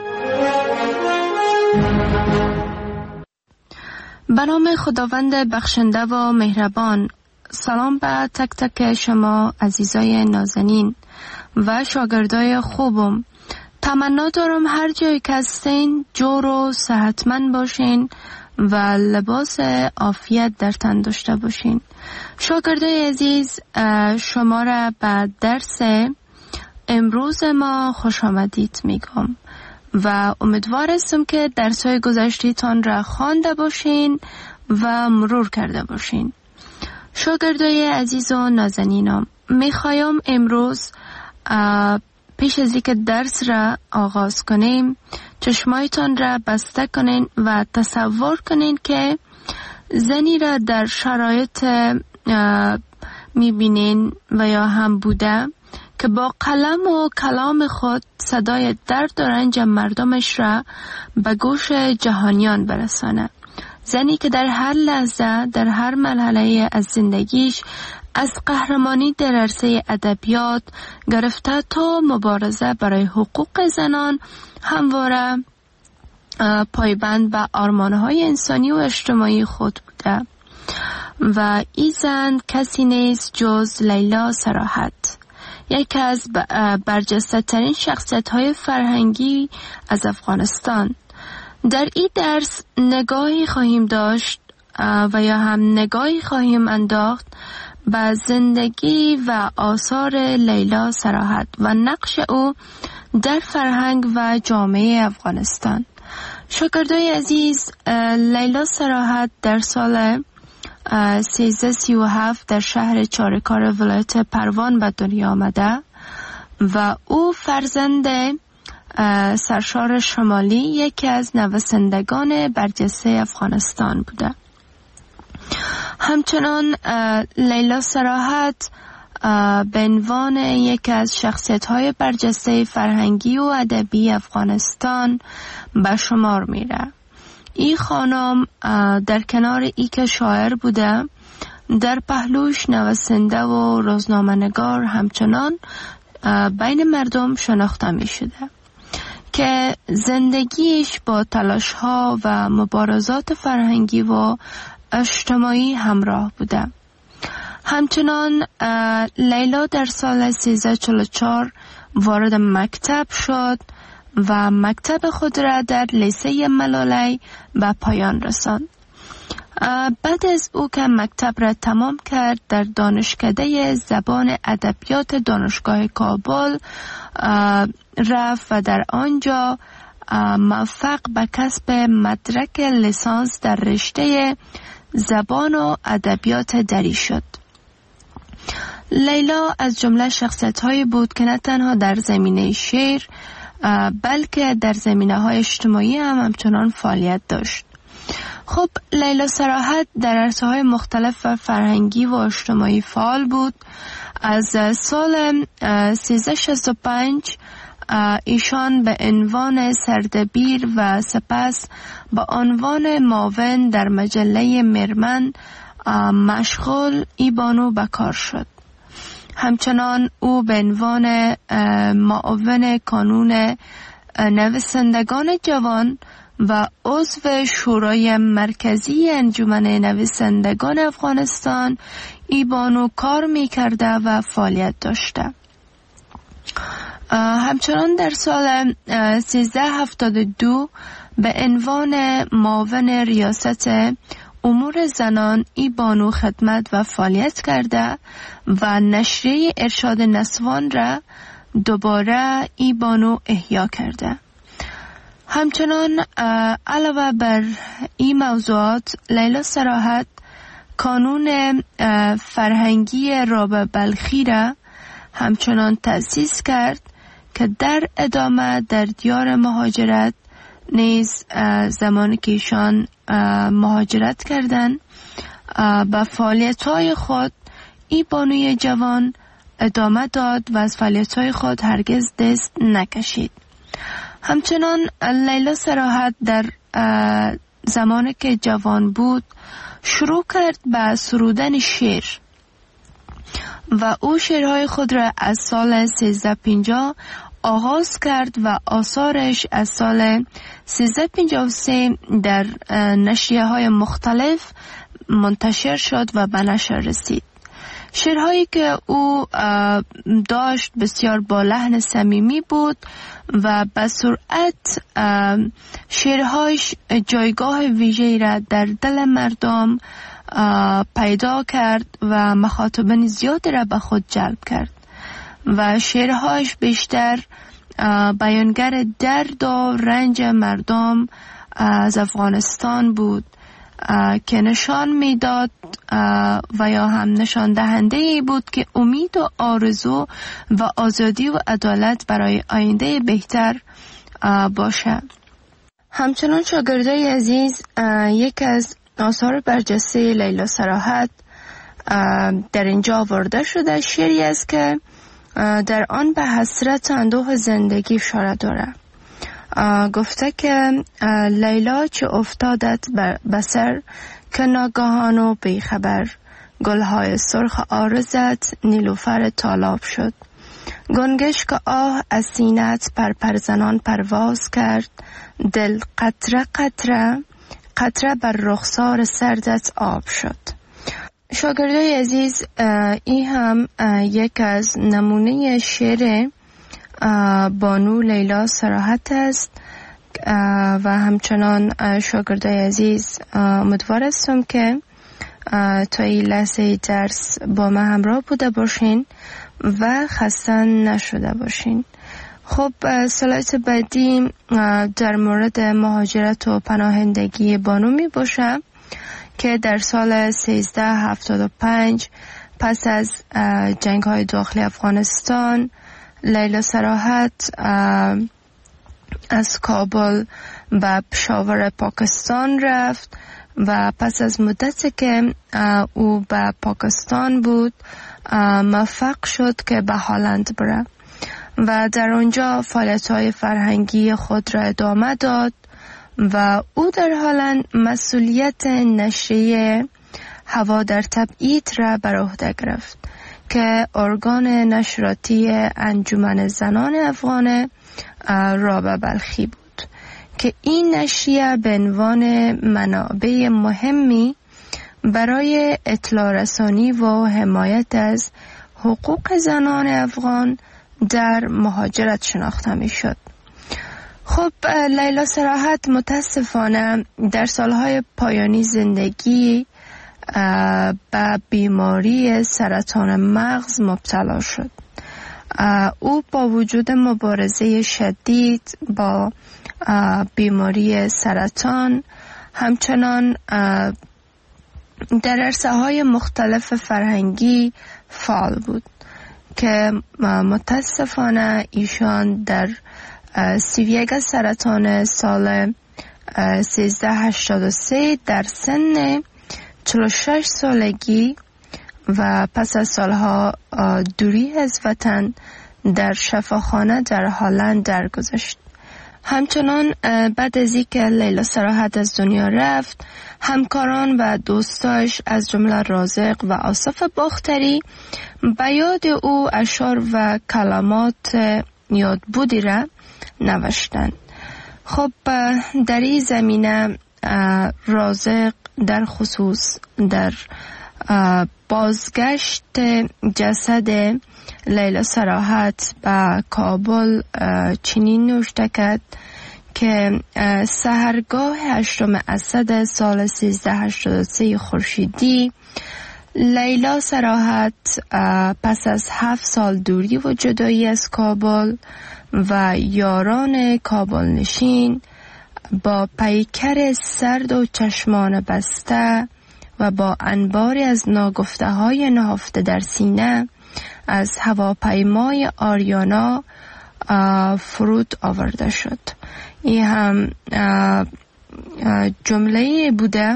به نام خداوند بخشنده و مهربان. سلام به تک تک شما عزیزای نازنین و شاگردای خوبم. تمنا دارم هر جایی که هستین جور و صحتمند باشین و لباس عافیت در تن داشته باشین. شاگردای عزیز، شما را به درس امروز ما خوش آمدید میگم و امیدوار هستم که درس‌های گذشته‌تان را خوانده باشین و مرور کرده باشین. شاگردای عزیز و نازنینم، میخوایم امروز پیش از اینکه درس را آغاز کنیم چشمایتان را بسته کنین و تصور کنین که زنی را در شرایط میبینین و یا هم بوده که با قلم و کلام خود صدای درد و رنج مردمش را به گوش جهانیان برسانه. زنی که در هر لحظه، در هر مرحله از زندگیش، از قهرمانی در عرصه ادبیات گرفته تا مبارزه برای حقوق زنان همواره پایبند به آرمان‌های انسانی و اجتماعی خود بوده و این زن کسی نیست جز لیلا صراحت، یکی از برجسته ترین شخصیت های فرهنگی از افغانستان. در این درس نگاهی خواهیم داشت و یا هم نگاهی خواهیم انداخت به زندگی و آثار لیلا صراحت و نقش او در فرهنگ و جامعه افغانستان. شاگردای عزیز، لیلا صراحت در سال سیزده سی و هفت در شهر چارکار ولایت پروان به دنیا آمده و او فرزند سرشار شمالی، یکی از نویسندگان برجسته افغانستان بوده. همچنان لیلا صراحت به عنوان یکی از شخصیت‌های برجسته فرهنگی و ادبی افغانستان به شمار میره. این خانم در کنار ای که شاعر بوده، در پهلوش نویسنده و روزنامه‌نگار همچنان بین مردم شناخته می شده که زندگیش با تلاش‌ها و مبارزات فرهنگی و اجتماعی همراه بوده. همچنان لیلا در سال سیزده چهل و چهار وارد مکتب شد و مکتب خود را در لیسه ملالی به پایان رساند. بعد از او که مکتب را تمام کرد، در دانشکده زبان ادبیات دانشگاه کابل رفت و در آنجا موفق به کسب مدرک لیسانس در رشته زبان و ادبیات دری شد. لیلا از جمله شخصیت‌هایی بود که نه تنها در زمینه شعر بلکه در زمینه‌های اجتماعی هم همچنان فعالیت داشت. خب لیلا صراحت در عرصه‌های مختلف و فرهنگی و اجتماعی فعال بود. از سال سیزده شصت و پنج ایشان به عنوان سردبیر و سپس به عنوان معاون در مجله مرمن مشغول ای بانو به کار شد. همچنان او به عنوان معاون کانون نویسندگان جوان و عضو شورای مرکزی انجمن نویسندگان افغانستان ای بانو کار می کرده و فعالیت داشته. همچنان در سال سیزده هفتاد و دو به عنوان معاون ریاست امور زنان ای بانو خدمت و فعالیت کرده و نشریه ارشاد نسوان را دوباره ای بانو احیا کرده. همچنان علاوه بر این موضوعات، لیلا صراحت کانون فرهنگی رابعه بلخی را همچنان تأسیس کرد که در ادامه در دیار مهاجرت نیز زمانی که ایشان مهاجرت کردند به فعالیت‌های خود ای بانوی جوان ادامه داد و از فعالیت‌های خود هرگز دست نکشید. همچنان لیلا صراحت در زمانی که جوان بود شروع کرد به سرودن شعر و او شعرهای خود را از سال سیزده پنجاه آغاز کرد و آثارش از سال سیزده پنجاه و سه در نشریه های مختلف منتشر شد و به نشر رسید. شعرهایی که او داشت بسیار با لحن صمیمی بود و به سرعت شعرهایش جایگاه ویژه‌ای را در دل مردم پیدا کرد و مخاطبین زیادی را به خود جلب کرد و شعرهایش بیشتر بیانگر درد و رنج مردم از افغانستان بود که نشان میداد و یا هم نشان دهنده ای بود که امید و آرزو و آزادی و عدالت برای آینده بهتر باشه. همچنان شاگردای عزیز، یک از آثار برجسته لیلا صراحت در اینجا آورده شده شعری است که در آن به حسرت اندوه زندگی اشاره داره. گفته که لیلا چه افتادت به سر که ناگهان و بیخبر، گلهای سرخ عارضت نیلوفر تالاب شد. گنگش که آه از سینت پر پرزنان پرواز کرد، دل قطره قطره قطره بر رخسار سردت آب شد. شاگردای عزیز، این هم یک از نمونه شعر بانو لیلا صراحت است و همچنان شاگردای عزیز امیدوار هستم که تا این لحظه درس با ما همراه بوده باشین و خسته نشده باشین. خب سلایت بعدی در مورد مهاجرت و پناهندگی بانو می باشه که در سال سیزده هفتاد و پنج پس از جنگ های داخلی افغانستان لیلا صراحت از کابل به پشاور پاکستان رفت و پس از مدتی که او به پاکستان بود موفق شد که به هلند بره و در آنجا فعالیت‌های فرهنگی خود را ادامه داد و او در هلند مسئولیت نشریه هوا در تبعید را بر عهده گرفت که ارگان نشراتی انجمن زنان افغان رابعه بلخی بود که این نشریه به عنوان منابع مهمی برای اطلاع رسانی و حمایت از حقوق زنان افغان در مهاجرت شناخته می شد. خب لیلا صراحت متاسفانه در سالهای پایانی زندگی به بیماری سرطان مغز مبتلا شد. او با وجود مبارزه شدید با بیماری سرطان همچنان در عرصه‌های مختلف فرهنگی فعال بود که متاسفانه ایشان در سی و یک سرطان سال سیزده هشتاد و سه در سن چهل و شش سالگی و پس از سالها دوری از وطن در شفاخانه در هلند درگذشت. همچنان بعد از اینکه لیلا صراحت از دنیا رفت، همکاران و دوستاش از جمله رازق و آصف باختری به یاد او اشعار و کلمات یادبودی را نوشتند. خب در این زمینه رازق در خصوص در بازگشت جسد لیلا صراحت به کابل چنین نوشته کرد که سحرگاه هشتم اسد سال سیزده هشتاد و سه خورشیدی لیلا صراحت پس از هفت سال دوری و جدایی از کابل و یاران کابل نشین با پیکر سرد و چشمان بسته و با انباری از ناگفته های نهفته در سینه از هواپیمای آریانا فرود آورده شد. این هم جمله بوده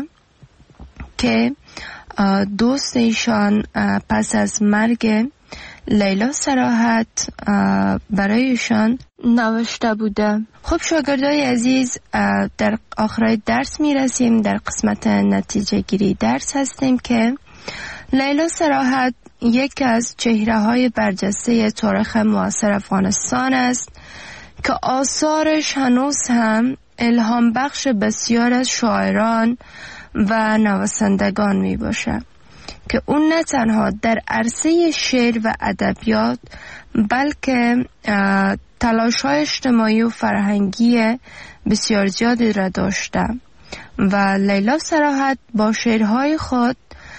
که دوست ایشان پس از مرگ لیلا صراحت برایشان نوشته بوده. خب شاگردای عزیز، در آخرای درس می رسیم. در قسمت نتیجه گیری درس هستیم که لیلا صراحت یکی از چهره های برجسته تاریخ معاصر افغانستان است که آثارش هنوز هم الهام بخش بسیار از شاعران و نویسندگان می باشه که اون نه تنها در عرصه شعر و ادبیات بلکه تلاش‌های اجتماعی و فرهنگی بسیار زیادی را داشته و لیلا صراحت با شعرهای خود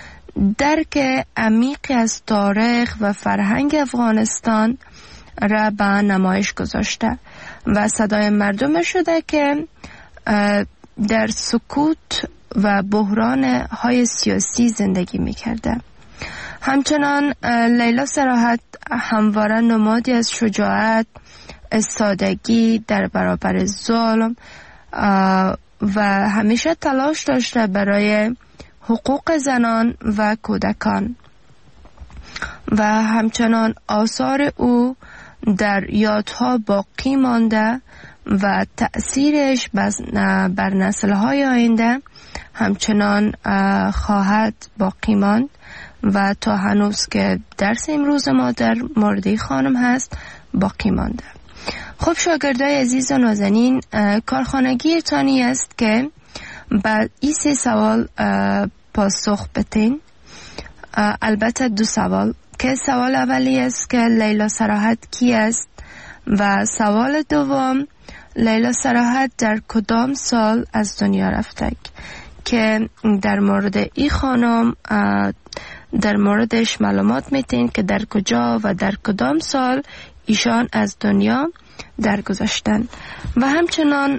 درک عمیقی از تاریخ و فرهنگ افغانستان را به نمایش گذاشته و صدای مردم شده که در سکوت و بحران های سیاسی زندگی می کرده. همچنان لیلا صراحت همواره نمادی از شجاعت، استادگی در برابر ظلم و همیشه تلاش داشته برای حقوق زنان و کودکان و همچنان آثار او در یادها باقی مانده و تأثیرش بر نسل‌های آینده همچنان خواهد باقی ماند و تا هنوز که درس امروز ما در مورد خانم هست باقی مانده. خب شاگردای عزیز و نازنین، کارخانگی تانی است که بعد این سه سوال پاسخ بتین. البته دو سوال که سوال اولی است که لیلا صراحت کی است و سوال دوم لیلا صراحت در کدام سال از دنیا رفته که در مورد این خانم در موردش معلومات میتین که در کجا و در کدام سال ایشان از دنیا درگذشتن. و همچنان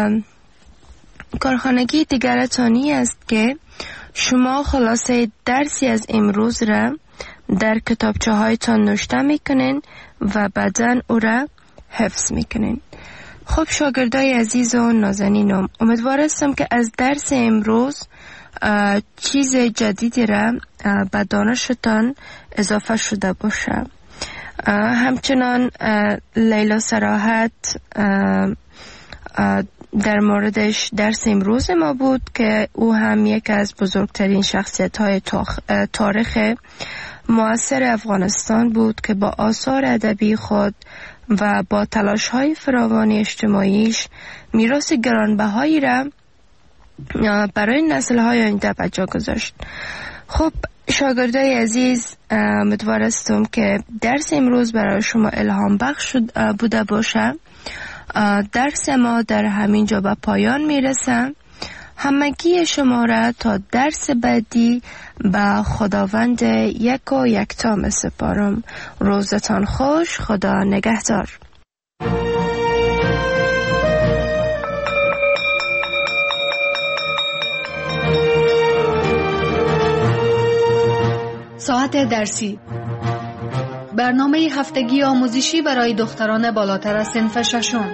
کارخانگی دیگر تانی است که شما خلاصه درسی از امروز را در کتابچه هایتان نوشته میکنین و بعداً او را حفظ میکنین. خب شاگردای عزیز و نازنینم، امیدوار هستم که از درس امروز چیز جدیدی را به دانشتان اضافه شده باشه. همچنان لیلا صراحت در موردش درس امروز ما بود که او هم یک از بزرگترین شخصیت های تاریخ معاصر افغانستان بود که با آثار ادبی خود و با تلاش های فراوانی اجتماعیش میراث گرانبهایی را برای نسل های آینده به جا گذاشت. خب شاگردای عزیز، امیدوار هستم که درس امروز برای شما الهام بخش بوده باشه. درس ما در همین جا به پایان میرسه. همگی شما را تا درس بعدی به خداوند یک و یکتا می سپارم. روزتان خوش. خدا نگهدار. ساعت درسی، برنامه هفتگی آموزشی برای دختران بالاتر از صنف ششم.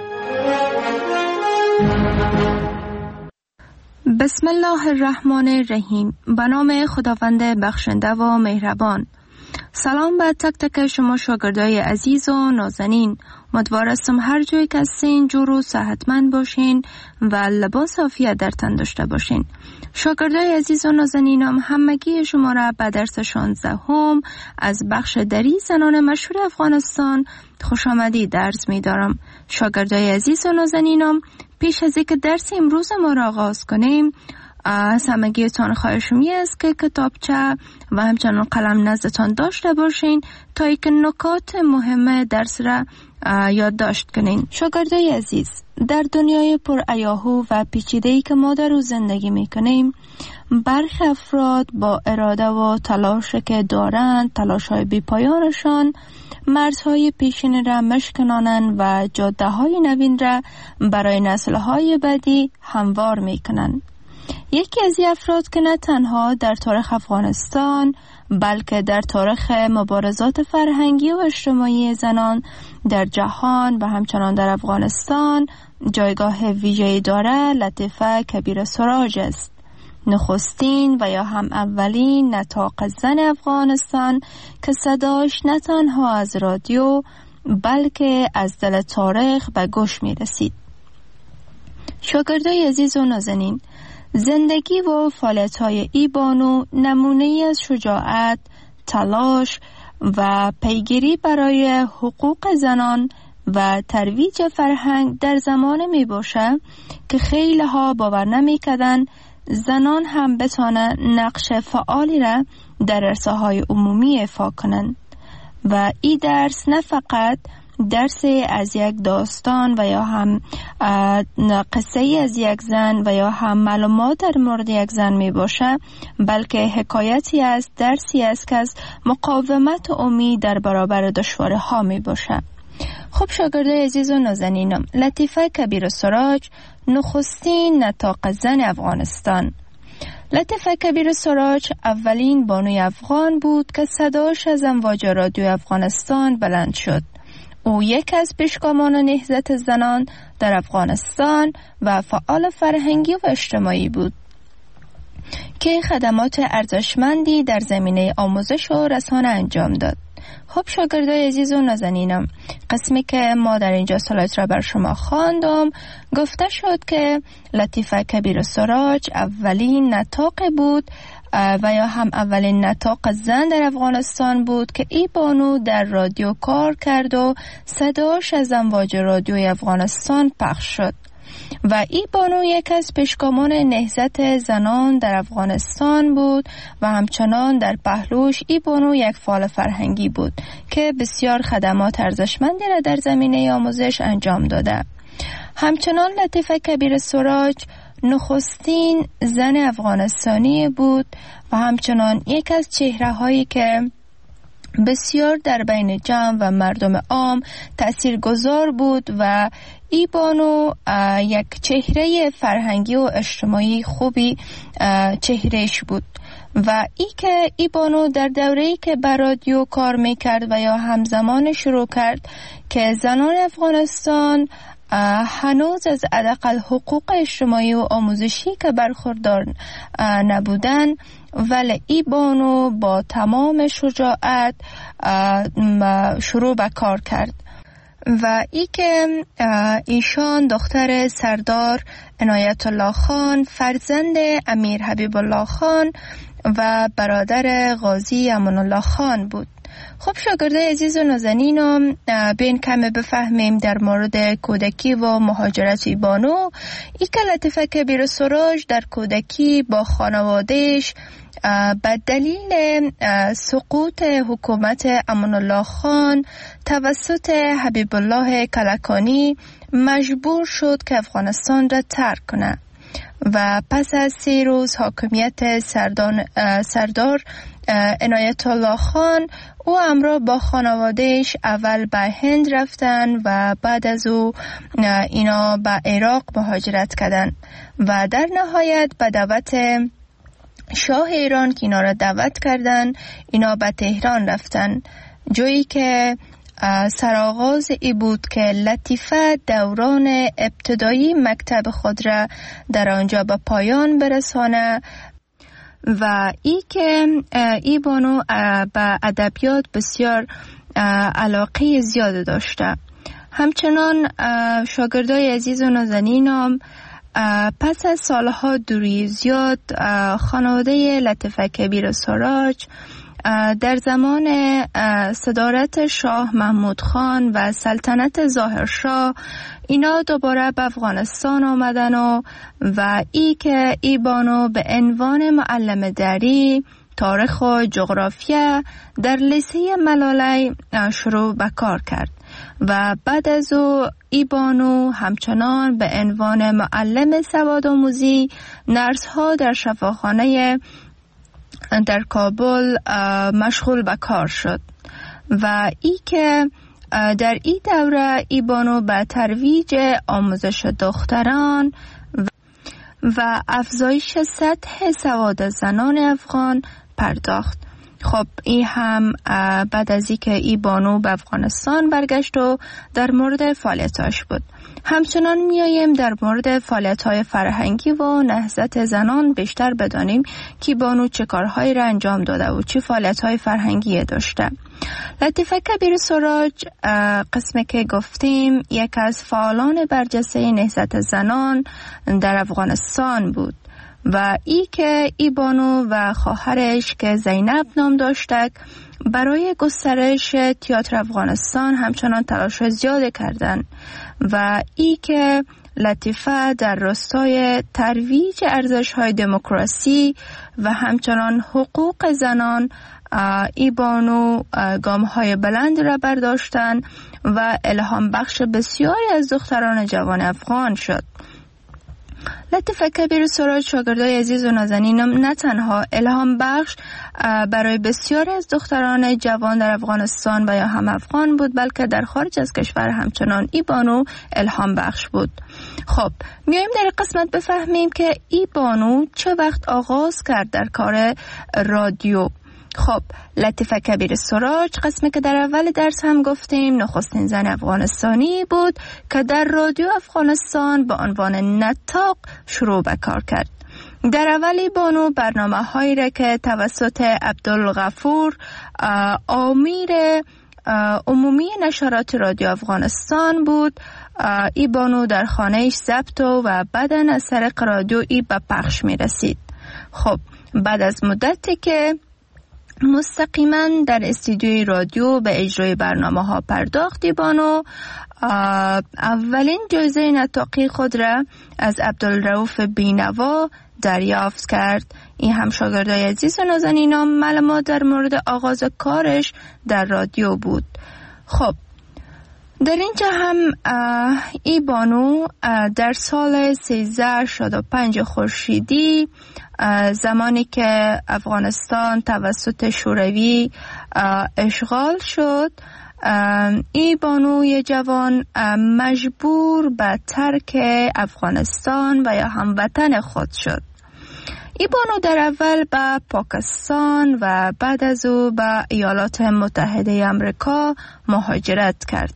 بسم الله الرحمن الرحیم. به نام خداوند بخشنده و مهربان. سلام به تک تک شما شاگردای عزیز و نازنین. امیدوار هستم هر جایی که هستین جور و صحتمند باشین و لباس عافیت در تن داشته باشین. شاگردای عزیز و نازنینم، همگی شما را به درس شانزده هم از بخش دری زنان مشهور افغانستان خوش آمدید درس می دارم. شاگردای عزیز و نازنینم، پیش از اینکه درس امروز ما را آغاز کنیم، از همگیتان خواهش می است که کتابچه و همچنان قلم نزدتان داشته باشین تا اینکه نکات مهم درس را یادداشت کنین. شاگردای عزیز، در دنیای پر ایاهو و پیچیده‌ای که ما در او زندگی میکنیم، برخی افراد با اراده و تلاشی که دارند، تلاش‌های بی‌پایانشان مرزهای پیشین را مشکنانند و جاده‌های نوین را برای نسل‌های بعدی هموار میکنند. یکی از این افراد که نه تنها در تاریخ افغانستان بلکه در تاریخ مبارزات فرهنگی و اجتماعی زنان در جهان و همچنان در افغانستان جایگاه ویژه‌ای دارد، لطیفه کبیر سراج است. نخستین و یا هم اولین نطاق زن افغانستان که صداش نه تنها از رادیو بلکه از دل تاریخ به گوش می رسید. شاگردای عزیز و نازنین، زندگی و فعالیت‌های ای بانو نمونه‌ای از شجاعت، تلاش و پیگیری برای حقوق زنان و ترویج فرهنگ در زمان می باشه که خیلی ها باور نمی کردن زنان هم بتانن نقش فعالی را در عرصه‌های عمومی ایفا کنند و این درس نه فقط درس از یک داستان و یا هم قصه از یک زن و یا هم معلومات در مورد یک زن می باشه، بلکه حکایتی است، درسی است که از مقاومت و امید در برابر دشواری ها می باشه. خب شاگردای عزیز و نازنینم، لطیفه کبیر سراج نخستین نطاق زن افغانستان. لطیفه کبیر سراج اولین بانوی افغان بود که صداش از امواج رادیو افغانستان بلند شد. او یک از پیشگامان نهضت زنان در افغانستان و فعال فرهنگی و اجتماعی بود که خدمات ارزشمندی در زمینه آموزش و رسانه انجام داد. خب شاگردای عزیز و نازنینم، قسمی که ما در اینجا سلایت را بر شما خواندم گفته شد که لطیفه کبیر سراج اولین نطاق بود و یا هم اولین نطاق زن در افغانستان بود که ای بانو در رادیو کار کرد و صداش از امواج رادیوی افغانستان پخش شد و ای بانو یک از پیشگامان نهضت زنان در افغانستان بود و همچنان در پهلوش ای بانو یک فعال فرهنگی بود که بسیار خدمات ارزشمندی را در زمینه آموزش انجام داده. همچنان لطیفه کبیر سراج نخستین زن افغانستانی بود و همچنان یک از چهره هایی که بسیار در بین جمع و مردم عام تاثیرگذار بود و ای بانو یک چهره فرهنگی و اجتماعی خوبی چهرهش بود و ای که ای بانو در دوره‌ای که بر رادیو کار میکرد و یا همزمان شروع کرد که زنان افغانستان هنوز از حداقل حقوق اجتماعی و آموزشی که برخوردار نبودن، ولی ای بانو با تمام شجاعت شروع به کار کرد و ای که ایشان دختر سردار عنایت الله خان، فرزند امیر حبیب الله خان و برادر غازی امان الله خان بود. خب شاگردای عزیز و نازنینم، بین کمی بفهمیم در مورد کودکی و مهاجرت ای بانو. ای که لطیفه کبیر سراج در کودکی با خانوادهش به دلیل سقوط حکومت امان الله خان توسط حبیب الله کلکانی مجبور شد که افغانستان را ترک کنه و پس از سه روز حاکمیت سردان سردار عنایت الله خان او همراه با خانوادهش اول به هند رفتن و بعد از او اینا به عراق مهاجرت کردن و در نهایت به دعوت شاه ایران که اینا را دعوت کردن اینا به تهران رفتن، جایی که سرآغاز ای بود که لطیفه دوران ابتدایی مکتب خود را در آنجا به پایان برسانه و ای که ای بانو به ادبیات بسیار علاقه زیاد داشته. همچنان شاگردای عزیز و نازنینم، پس از سالها دوری زیاد خانواده لطیفه کبیر سراج در زمان صدارت شاه محمود خان و سلطنت ظاهرشاه اینا دوباره به افغانستان آمدن و و ای که ای بانو به عنوان معلم دری تاریخ و جغرافیا در لیسه ملالی شروع به کار کرد و بعد از او ای بانو همچنان به عنوان معلم سواد آموزی نرس ها در شفاخانه در کابل مشغول به کار شد و ای که در این دوره ای بانو به ترویج آموزش دختران و افزایش سطح سواد زنان افغان پرداخت. خب این هم بعد از اینکه ای بانو به افغانستان برگشت و در مورد فعالیتاش بود. همچنان میاییم در مورد فعالیت‌های فرهنگی و نهضت زنان بیشتر بدانیم که بانو چه کارهایی را انجام داده و چه فعالیت‌های فرهنگی داشته. لطیفه کبیر سراج قسمی که گفتیم یک از فعالان برجسته نهضت زنان در افغانستان بود و ای که ای بانو و خواهرش که زینب نام داشتک برای گسترش تئاتر افغانستان همچنان تلاش زیاد کردند و ای که لطیفه در راستای ترویج ارزش‌های دموکراسی و همچنان حقوق زنان ای بانو گام‌های بلند را برداشتند و الهام بخش بسیاری از دختران جوان افغان شد. لطیفه کبیر سراج شاگردای عزیز و نازنینم نه تنها الهام بخش برای بسیاری از دختران جوان در افغانستان و یا هم افغان بود، بلکه در خارج از کشور همچنان ای بانو الهام بخش بود. خب میایم در قسمت بفهمیم که ای بانو چه وقت آغاز کرد در کار رادیو. خب لطیفه کبیر سراج قسمی که در اول درس هم گفتیم نخستین زن افغانستانی بود که در رادیو افغانستان به عنوان نطاق شروع به کار کرد. در اولی بانو برنامه هایی را که توسط عبدالغفور آمیر عمومی نشرات رادیو افغانستان بود، ای بانو در خانهش ضبط و بعداً از طریق رادیو ای به پخش می رسید. خب بعد از مدتی که مستقیما در استودیوی رادیو به اجرای برنامه ها پرداختی بانو اولین جایزه نطاقی خود را از عبدالرؤوف بینوا دریافت کرد. این هم شاگردای عزیز و نازنینان معلومات در مورد آغاز کارش در رادیو بود. خب در اینجا هم ای بانو در سال سیزده شصت و پنج خورشیدی زمانی که افغانستان توسط شوروی اشغال شد، ای بانوی جوان مجبور به ترک افغانستان و یا هموطن خود شد. ای بانو در اول به پاکستان و بعد از او به ایالات متحده آمریکا مهاجرت کرد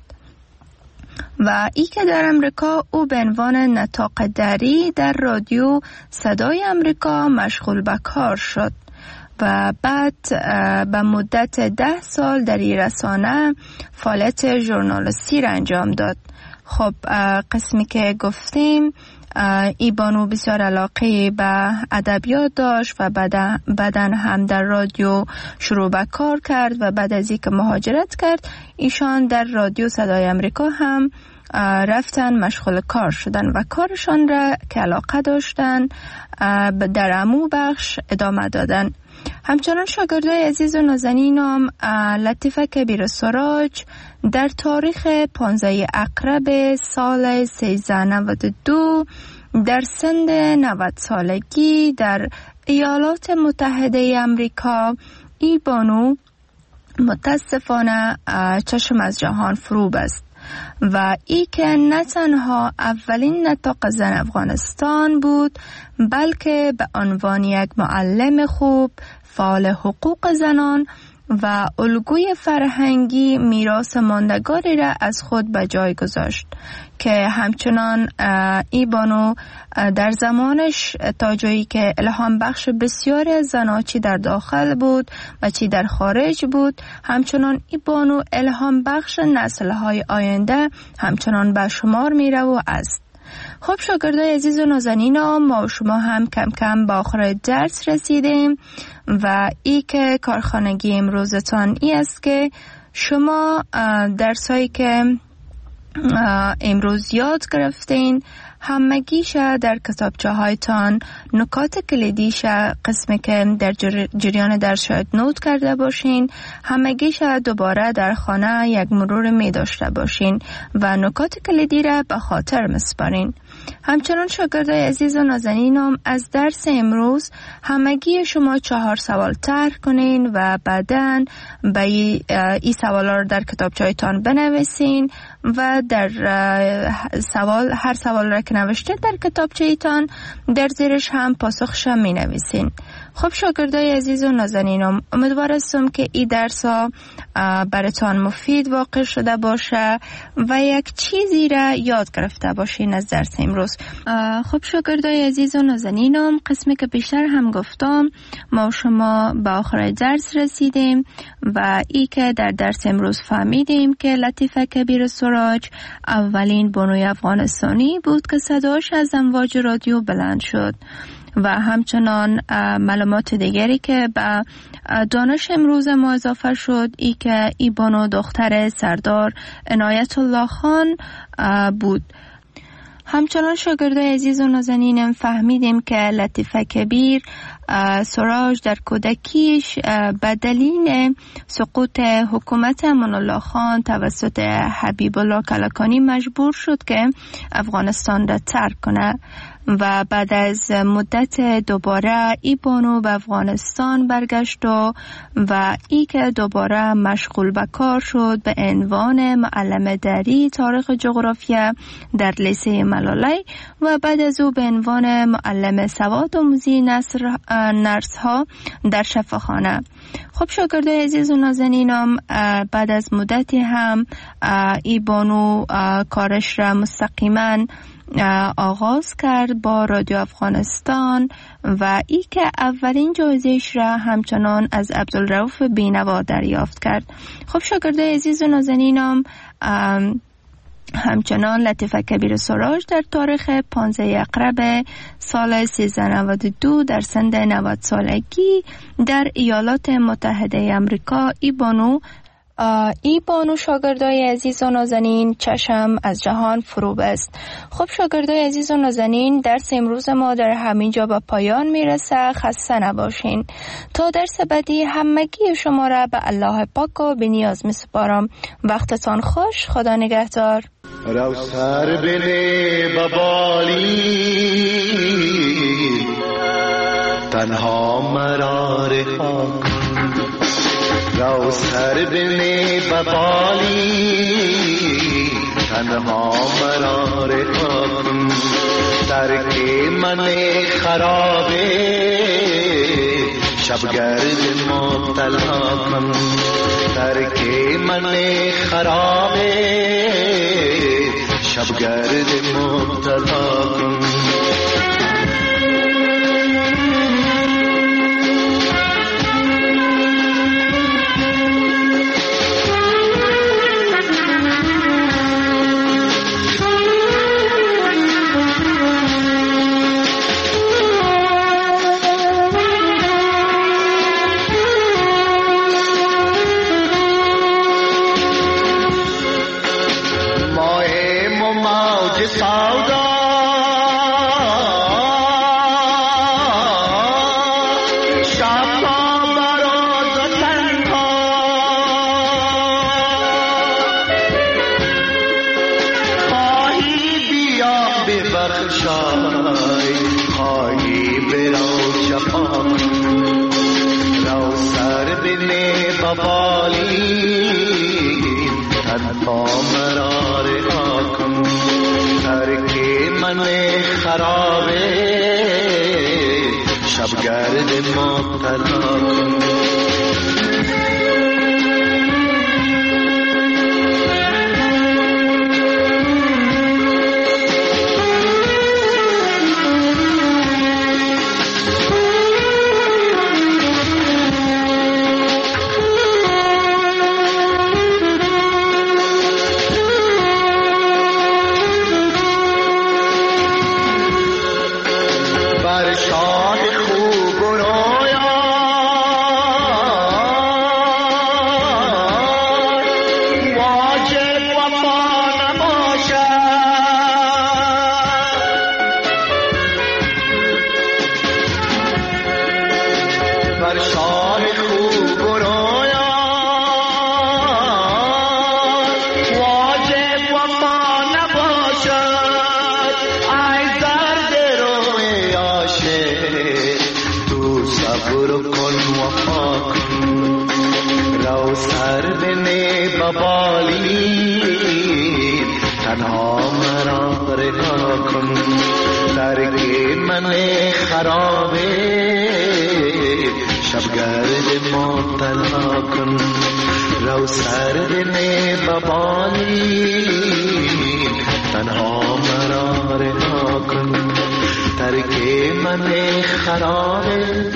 و ای که در امریکا او به عنوان نطاق دری در رادیو صدای امریکا مشغول به کار شد و بعد به مدت ده سال در این رسانه فعالیت ژورنالیستی را انجام داد. خب قسمی که گفتیم ای بانو بسیار علاقه به ادبیات داشت و بعداً هم در رادیو شروع به کار کرد و بعد از اینکه مهاجرت کرد ایشان در رادیو صدای امریکا هم رفتن مشغول کار شدن و کارشان را که علاقه داشتن در عمو بخش ادامه دادن. همچنان شاگردای عزیز و نازنینم لطیفه کبیر سراج در تاریخ پانزده اکرب سال سیزده نود و دو در سن نود سالگی در ایالات متحده آمریکا ای بانو متاسفانه چشم از جهان فرو بست و ای که نه تنها اولین نطاق زن افغانستان بود بلکه به عنوان یک معلم خوب، فعال حقوق زنان و الگوی فرهنگی میراث ماندگاری را از خود به جای گذاشت که همچنان ای بانو در زمانش تا جایی که الهام بخش بسیاری از زنها چی در داخل بود و چی در خارج بود، همچنان ای بانو الهام بخش نسل‌های آینده همچنان به شمار میره و است. خب شاگردای عزیز و نازنینم ما و شما هم کم کم به آخر درس رسیدیم و ای که کارخانگی امروزتان ای است که شما درسایی که امروز یاد گرفتین همگیش در کتابچه هایتان نکات کلیدیش قسمی که در جریان درس شاید نوت کرده باشین همگیش دوباره در خانه یک مرور می داشته باشین و نکات کلیدی را به خاطر مسپارین. همچنان شاگردای عزیز و نازنینم از درس امروز همگی شما چهار سوال طرح کنین و بعداً به این سوالا رو در کتابچه‌تان بنویسین و در سوال هر سوال را که نوشته در کتابچه‌تان در زیرش هم پاسخش می نویسین. خب شاگردای عزیز و نازنینم امیدوار هستم که این درس ها براتان مفید واقع شده باشه و یک چیزی را یاد گرفته باشین از درس امروز. خب شاگردای عزیز و نازنینم قسمی که بیشتر هم گفتم ما و شما به آخر درس رسیدیم و ای که در درس امروز فهمیدیم که لطیفه کبیر سراج اولین بانوی افغانستانی بود که صداش از امواج رادیو بلند شد و همچنان معلومات دیگری که به دانش امروز ما اضافه شد ای که ای بانو دختر سردار عنایت الله خان بود. همچنان شاگردای عزیز و نازنینم فهمیدیم که لطیفه کبیر سراج در کودکیش به دلیل سقوط حکومت امان الله خان توسط حبیب الله کلکانی مجبور شد که افغانستان را ترک کنه و بعد از مدت دوباره ای بانو به افغانستان برگشت و و ای که دوباره مشغول به کار شد به عنوان معلم دری تاریخ جغرافیا در لیسه ملالی و بعد از او به عنوان معلم سواد آموزی نرس ها در شفاخانه. خب شاگردای عزیز و نازنینم بعد از مدتی هم ای بانو کارش را مستقیما آغاز کرد با رادیو افغانستان و ای که اولین جایزه‌اش را همچنان از عبدالرؤوف بینوا دریافت کرد. خب شاگردای عزیز و نازنینم همچنان لطیفه کبیر سراج در تاریخ پانزده اقرب سال سیزده نود و دو در سن نود سالگی در ایالات متحده امریکا ای بانو ای بانو شاگردای عزیز و نازنین چشم از جهان فرو بست. خب شاگردای عزیز و نازنین درس امروز ما در همین جا به پایان میرسه. خسته نباشین. تا درس بعدی همگی شما را به الله پاک و به نیاز میسپارم. وقتتان خوش. خدا نگهدار. رو سر بنه ببالی تنها مرا رها رو سر بنه ببالی تنها مرا رها کن ترک من خرابه شبگرد مبتلا کن ترک من خرابه شبگرد مبتلا کن شبگرد مبتلا کن برو کن وفا کن رو سر بنه ببالی تنها مرا رها کن ترک من خرابه شبگرد مبتلا کن رو سر بنه ببالی تنها مرا رها کن ترک من خرابه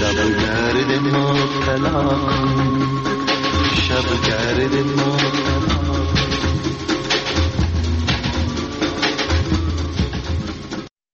شبگرد مبتلا کن شبگرد مبتلا